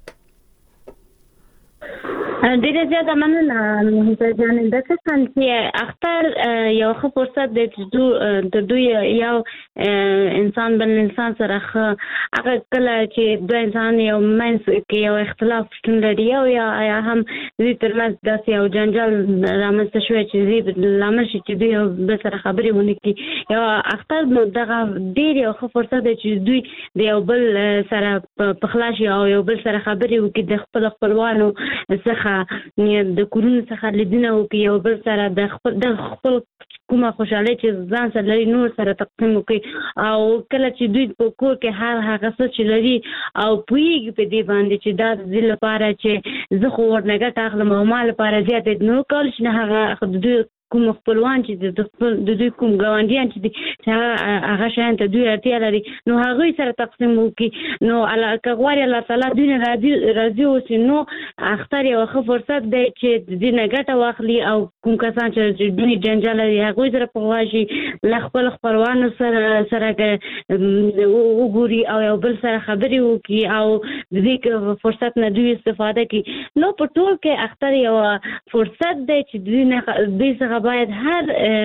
ډیره زیاته مننه حسین جان. دقیقاً چې اختر یو ښه فرصت دی چې د دوی یو انسان بل انسان سره هغه کله چې دوه انسان یو منځ کې یو اختلاف شتون لري او یا هم دوی ترمنځ داسې یو جنجال رامنځته شوی چې دوی لامل شي چې دوی یو بل سره خبرې ونه کړي. یو اختر دغه ډېر یو ښه فرصت دی چې دوی د یو بل سره پخلا شي او یو بل سره خبرې وکړي، د خپل خپلوانو څخه د کورونو څخه لیدنه وکړي، یو بل سره د خپل کومه خوشحالي چې ځان سره لري نور سره تقسیم وکړي. او کله چې دوی په کور کې هغه څه چې لري او پوهېږي په دې باندې چې دا د دې لپاره چې زه خو ورنه ګټه اخلم او ما لپاره زیاته نو کولی شي نه هغه د دوی کوم خپلوان چې د دوی کوم ګاونډیان چې هغه شیان ته دوی اړتیا لري نو هغوی سره تقسیم وکړي. نو که غواړي الله تعالی دوی نه راضي اوسي نو اختر یو ښه فرصت دی چې د دې نه ګټه واخلي او کوم کسان چې دوی جنجال لري هغوی سره پخلا شي، له خپل خپلوانو سره وګوري او یو بل سره خبرې وکړي او د دې فرصت نه دوی استفاده کړي. نو په ټول کې اختر یو فرصت دی چې دوی څخه باید هر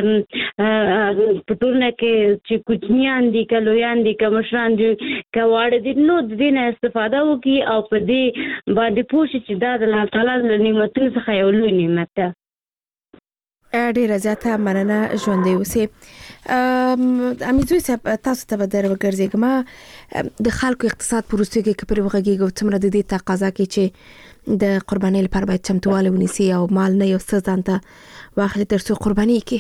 په ټولنه کې چې کوچنیان دي که لویان دي که مشران دي که واړه دي نو د دې نه استفاده وکړي او په دې باندې پوه شي چې دا د الله تعالی له نعمتونو څخه یو لوی نعمت ده. ډیره زیاته مننه ژوندی اوسئ. امیزوی صاحب تاسو ته به در وګرځېږم د خلکو اقتصاد په وروستیو کې که پرې وغږېږو څومره د دې تقاضا کوي چې د قربانۍ لپاره باید چمتووالی ونیسي او مال نه یو څه ځان ته واخلي تر څو قرباني کړي.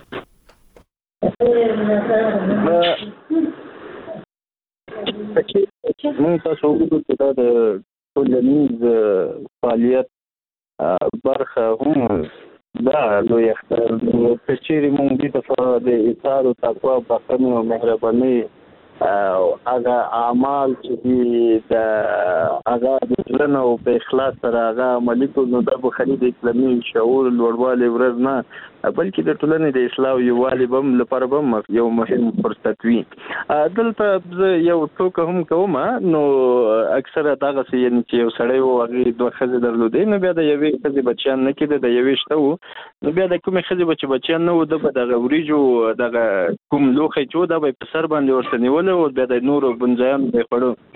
موږ تاسو وګورو چې دا د ټولنیز فعالیت برخه هم دا لوی اختر که چیرې موږ دې ته د اطاعت او تقوا بښنې او مهربانۍ هغه اعمال چې دي د هغه د زړه نه او په اخلاص سره هغه عملي کړو نو دا به خالي د اسلامي شعور لوړوالی ورځ نه بلکې د ټولنې د اصلاح او یووالي لپاره به یو مهم فرصت وي. دلته زه یو ټوکه هم کوم نو اکثره دغسې یعنې چې یو سړی و هغې دوه ښځې درلودې نو بیا د یوې ښځې بچیان نه کېده د یوې شته وو نو بیا د کومې ښځې به چې بچیان نه وو ده به دغه وریجو دغه کوم لوښی چې و دا به یې په سر باندې ورته نیولی و بیا د نورو بنځایانو به یې خوړو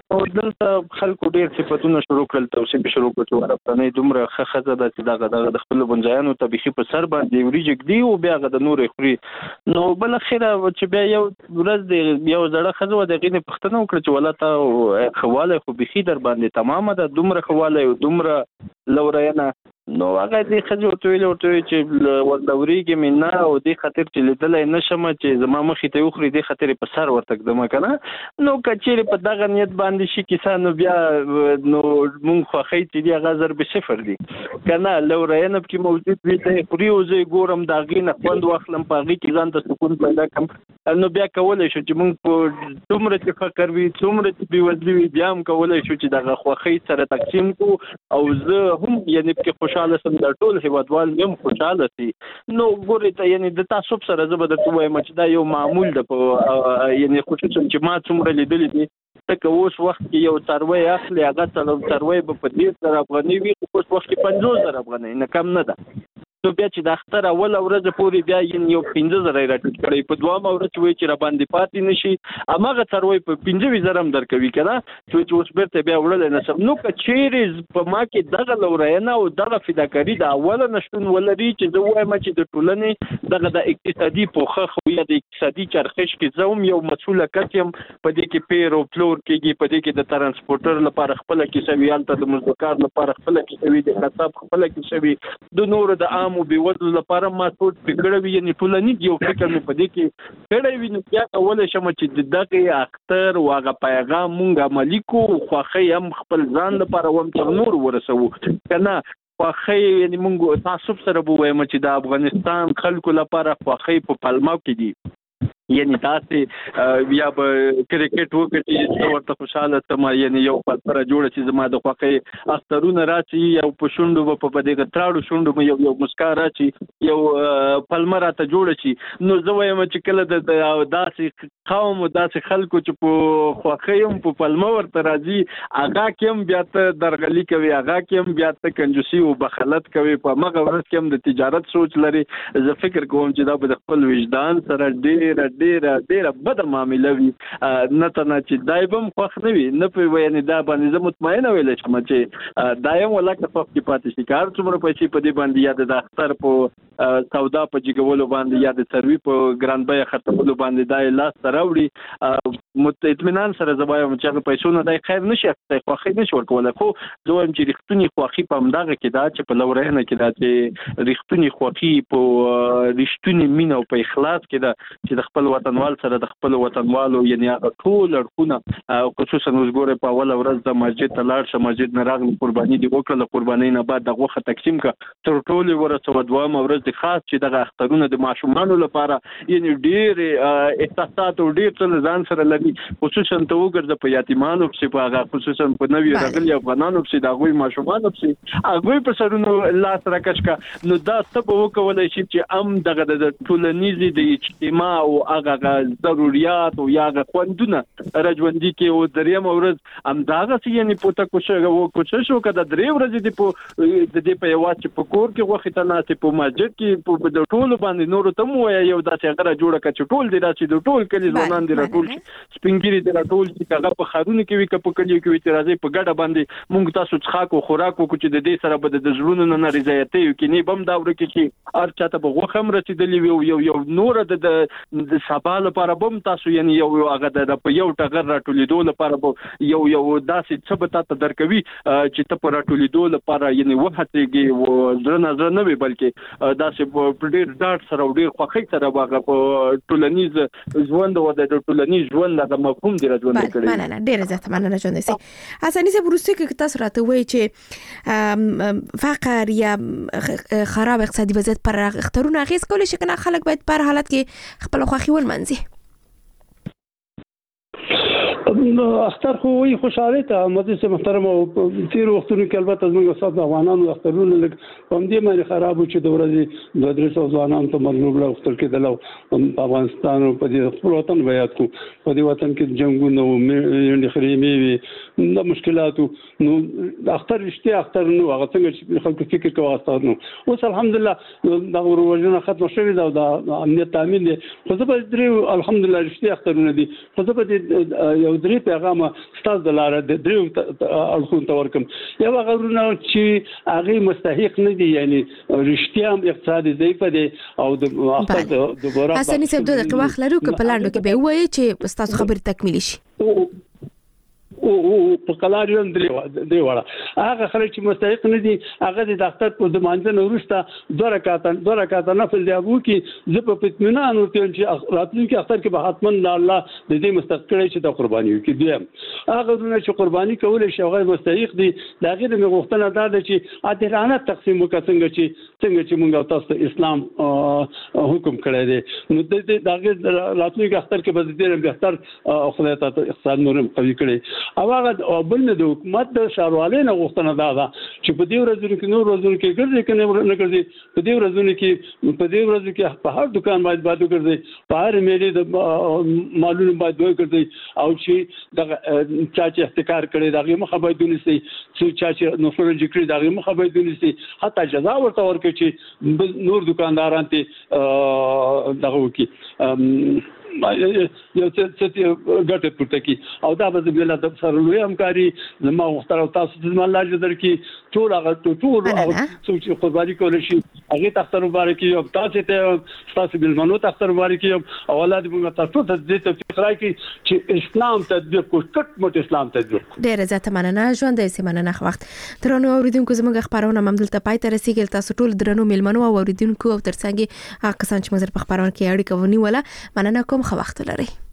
او دلته خلکو ډېر صفتونه شروع کړل، توصیف شروع کړل چې افغانۍ دومره ښه ښځه ده چې دغه د خپلو بنځایانو ته بیخي په سر باندې وریجې ږدي او بیا هغه د نورې خوري. نو بالاخره چې بیا یو ورځ د یو زړه ښځه وه د هغې نه پوښتنه وکړه چې والله تا ښه والی خو بیخي در باندې تمامه ده، دومره ښه والی او دومره لورینه. نو هغه دې ښځې ورته ویلې چې ورلورېږي مې نه او دې خاطر چې لیدلی نه شم چې زما مخې ته وخوري دې خاطر یې په سر ورته ږدمه که نه. نو که چېرې په دغه نیت باندې شي کیسه نو بیا نو مونږ خوښۍ چې دي هغه ضرب صفر دي که نه. لورینه پکې موجود وي ته یې خوري او زه یې ګورم د هغې نه خوند واخلم، په هغې کې ځان ته سکون پیدا کړم. نو بیا کولی شو چې مونږ په څومره چې فقر وي څومره چې بېوزلي وي بیا هم کولی شو چې دغه خوښۍ سره تقسیم کړو او زه هم یعنې پکې خوشحاله سم، د ټول هېوادوال هم خوشحاله شي. نو ګورې ته یعنې د تعصب سره زه به درته ووایم چې دا یو معمول ده په یعنې خصوصا چې ما څومره لیدلي دي. ته که اوس وخت کې یو څاروی اخلي هغه څاروی به په 10,000 افغانۍ وي، خو اوس وخت کې 50,000 افغانۍ نه کم نه ده. نو بیا چې د اختر اوله ورځ پورې بیا یو 15,000 یې راټیټ کړی، په دویمه ورځ چې وایي چې راباندې پاتې نه شي هماغه څاروی په 15,000 هم درکوي که نه، چې اوس بېرته بیا وړلی نه شم. نو که چیرې په ما کې دغه لورینه او دغه فداکاري د اوله نه شتون ولري چې زه ووایم چې د ټولنې دغه د اقتصادي پوښښ یا د اقتصادي چرخش کې زه هم یو مسؤله کس یم، په دې کې پیر او پلور کېږي، په دې کې د ترانسپورټر لپاره خپله کیسه وي، هلته د مزدکار لپاره خپله کیسه وي، د قصاب خپله کیسه وي، د نورو د عامو بېوزلو لپاره ما سوچ پرې کړی وي، یعنې ټولنیز یو فکر مې په دې کې کړی وي. نو بیا کولی شم چې د دغې اختر او هغه پیغام مونږ عملي کړو، خوښۍ هم خپل ځان لپاره هم تر نورو ورسوو که نه. خوښۍ یعنې مونږ تعصب سره به ووایم چې د افغانستان خلکو لپاره خوښۍ په پلمه کې دي. یعنې تاسې یا به کرکټ وکړي زه ورته خوشحاله شم، یعنې یو پلپره جوړه چې زما د خوښۍ اخترونه راشي، یو په شونډو به په دغه تراړو شونډو مې یو مسکا راشي، یو پلمه راته جوړه شي. نو زه وایم چې کله د داسې قوم او داسې خلکو چې په خوښۍ هم په پلمه ورته راځي هغه کې هم بیا ته درغلي کوي، هغه کې هم بیا ته کنجوسي او بخلت کوي، په همغه ورځ کې هم د تجارت سوچ لري. زه فکر کوم چې دا به د خپل وجدان سره ډېره بده معامله وي، نه ته نه چې دای به هم خوښ نه وي، نه په یعنې دا باندې زه مطمئنه ویلی شم چې دا هم ولکه خوښ کې پاتې شي. که هر څومره پیسې په دې باندې یا د اختر په سودا په جګولو باندې یا د څاروي په ګران بیه خرڅولو باندې دا یې لاسته راوړي، اطمینان سره زه وایم چې هغه پیسو نه دی خیر نه شي اخیستی، خوښۍ نه شي ورکولی. خو زه وایم چې رښتونې خوښي په همدغه کې ده چې په لورینه کې ده، چې رښتونې خوښي په رښتونې مینه او په اخلاص کې ده چې د خپل وطنوال سره د خپل وطنوالو یعنې هغه ټول اړخونه خصوصا اوس ګورئ په اوله ورځ د مسجد ته لاړ شه، مسجد نه راغلم قرباني دې وکړه، له قربانۍ نه بعد د غوښه تقسیم کړه، تر ټولې ورسوه. دویمه ورځ د خاص چې دغه اخترونه د ماشومانو لپاره یعنې ډېر احساسات او ډېر څه ځان سره لري، خصوصا ته وګرځه په یتیمانو پسې، په هغه خصوصا په نوي راغلي افغانانو پسې د هغوی ماشومانو پسې هغوی په سرونو لاس راکش کړه. نو دا څه به وکولی شي چې هم دغه د ټولنیزې د اجتماع او هغه ضروريات او یا خوندونه راژوندي کې. او درېیمه ورځ همدغسې یعنې پوته کوشش وکړه د 3 ورځې د دې په یوازې چې په کور کې غوښې ته ناستې، په مسجد کې د ټولو باندې نورو ته مو وایه یو داسې هغه راجوړه کړه چې ټول دې راشي، د ټول کلي ځوانان دې راټول شي، سپین ږیري دې راټول شي، که هغه په ښارونو کې وي که په کلیو کې وي، چې راځئ په ګډه باندې مونږ تاسو څښاک او خوراک وکړو چې د دې سره به د زړونو نه رضایتۍ او کینې به هم دا ورکې شي، هر چا ته به غوښه هم رسېدلې وي، یو نوره د سبا لپاره به هم تاسو یعنې یو هغه د په یو ټغر راټولېدو لپاره به یو داسې څه به تا ته درکوي چې ته په راټولېدو لپاره یعنې وهڅېږي او زړه نه وي، بلکې داسې په ډېر ډاډ سره او ډېر خوښۍ سره به هغه په ټولنیز ژوند او د ټولنیز ژوند هغه مفهوم دې راژوندی کړی. مننه، ډېره زیاته مننه ژوندی سي. حسني صاحب وروستي کې تاسو راته وایئ چې فقر یا خراب اقتصادي وضعیت پر اخترونو اغېز کولی شي که نه خلک باید په هر حالت کې خپله خوښي ولمانځي؟ اختر خو وي خوشحالي ته مدرس محترم او تیر وختونو کې البته زموږ استاد افغانانو اخترونه لږ په همدې باندې خراب چې د ورځې 200 ځوانان ته مغلوب له اختر کېدل او په افغانستان او په دې خپل وطن بیات کو، په دې وطن کې جنګونه او منډې خریمې وي، د مشکلاتو. نو اختر رښتیا اختر نو هغه څنګه چې خلکو فکر کوي اختر نو. اوس الحمدلله د وروجونه ختم شوي ده او د امنیت تامین دی، خو زه به درې الحمدلله رښتیا اخترونه دي، خو زه به یو درې پیغام ستاسو د لاره د درې اړخونو ته ورکم یو غوړونه چې هغه مستحق نه دي یعنی رښتیا هم اقتصادي ضعیف دي او د دوباره حسني صاحب د وخت لرو که پلاندو کې به وایي چې تاسو خبرې تکمیل شي او په کلاریون دی وړه هغه خلک چې مستحق نه دي هغه د ډاکټر په ځمانځنه ورسته دوه رکعات نفل دی ابو کې زه په اطمینان ورته چې راتلونکي اختر کې به حتمن الله د دې مستحق کړي چې د قرباني وکړي دی هغه چې قرباني کول شي هغه مستحق دي دا غیر مغوښتنه ده چې عادلانه تقسیم وکړي څنګه چې موږ تاسو اسلام حکم کړی دی نو د دغه راتلونکي اختر کې به دې بهتر خدای ته اقتصاد نورم قوي کړي او هغه بل نه د حکومت د شاروالۍ نه غوښتنه ده چې په دې ورځو کې نور ورځو کې ګرځي کنه نه ګرځي په دې ورځو کې په هر دکان باید ګرځي په هر میلې د مالونو باید ګرځي او چې د چا چې احتکار کړي دغه مخه باید ونیسي چې چا چې نفر ذکر دغه مخه باید ونیسي حتی جزا ورته ورکړي چې نور دکانداران ته دغه وکي یو څه ګټه پورته کی او دا به بل د سره لوی همکاري زما وختره تاسو د الله جدر کی ټول او چې قرباني کول شي هغه تختر مبارک یو تاسو بل منو تختر مبارک یو اولاد موږ تاسو ته د فکر راکې چې اسلام تدبیر کو کټ مټ اسلام تدبیر ډیره زیاته مننه ژوند یې مننه وخت ترنو اوریدونکو زموږ خبرونه ممدلته پای ته رسیدل تاسو ټول درنو ملمنو او اوریدونکو او ترڅنګ کسان چې مزر په خبرونه کې اړیکه ونیوله مننه کوم خو وخت لري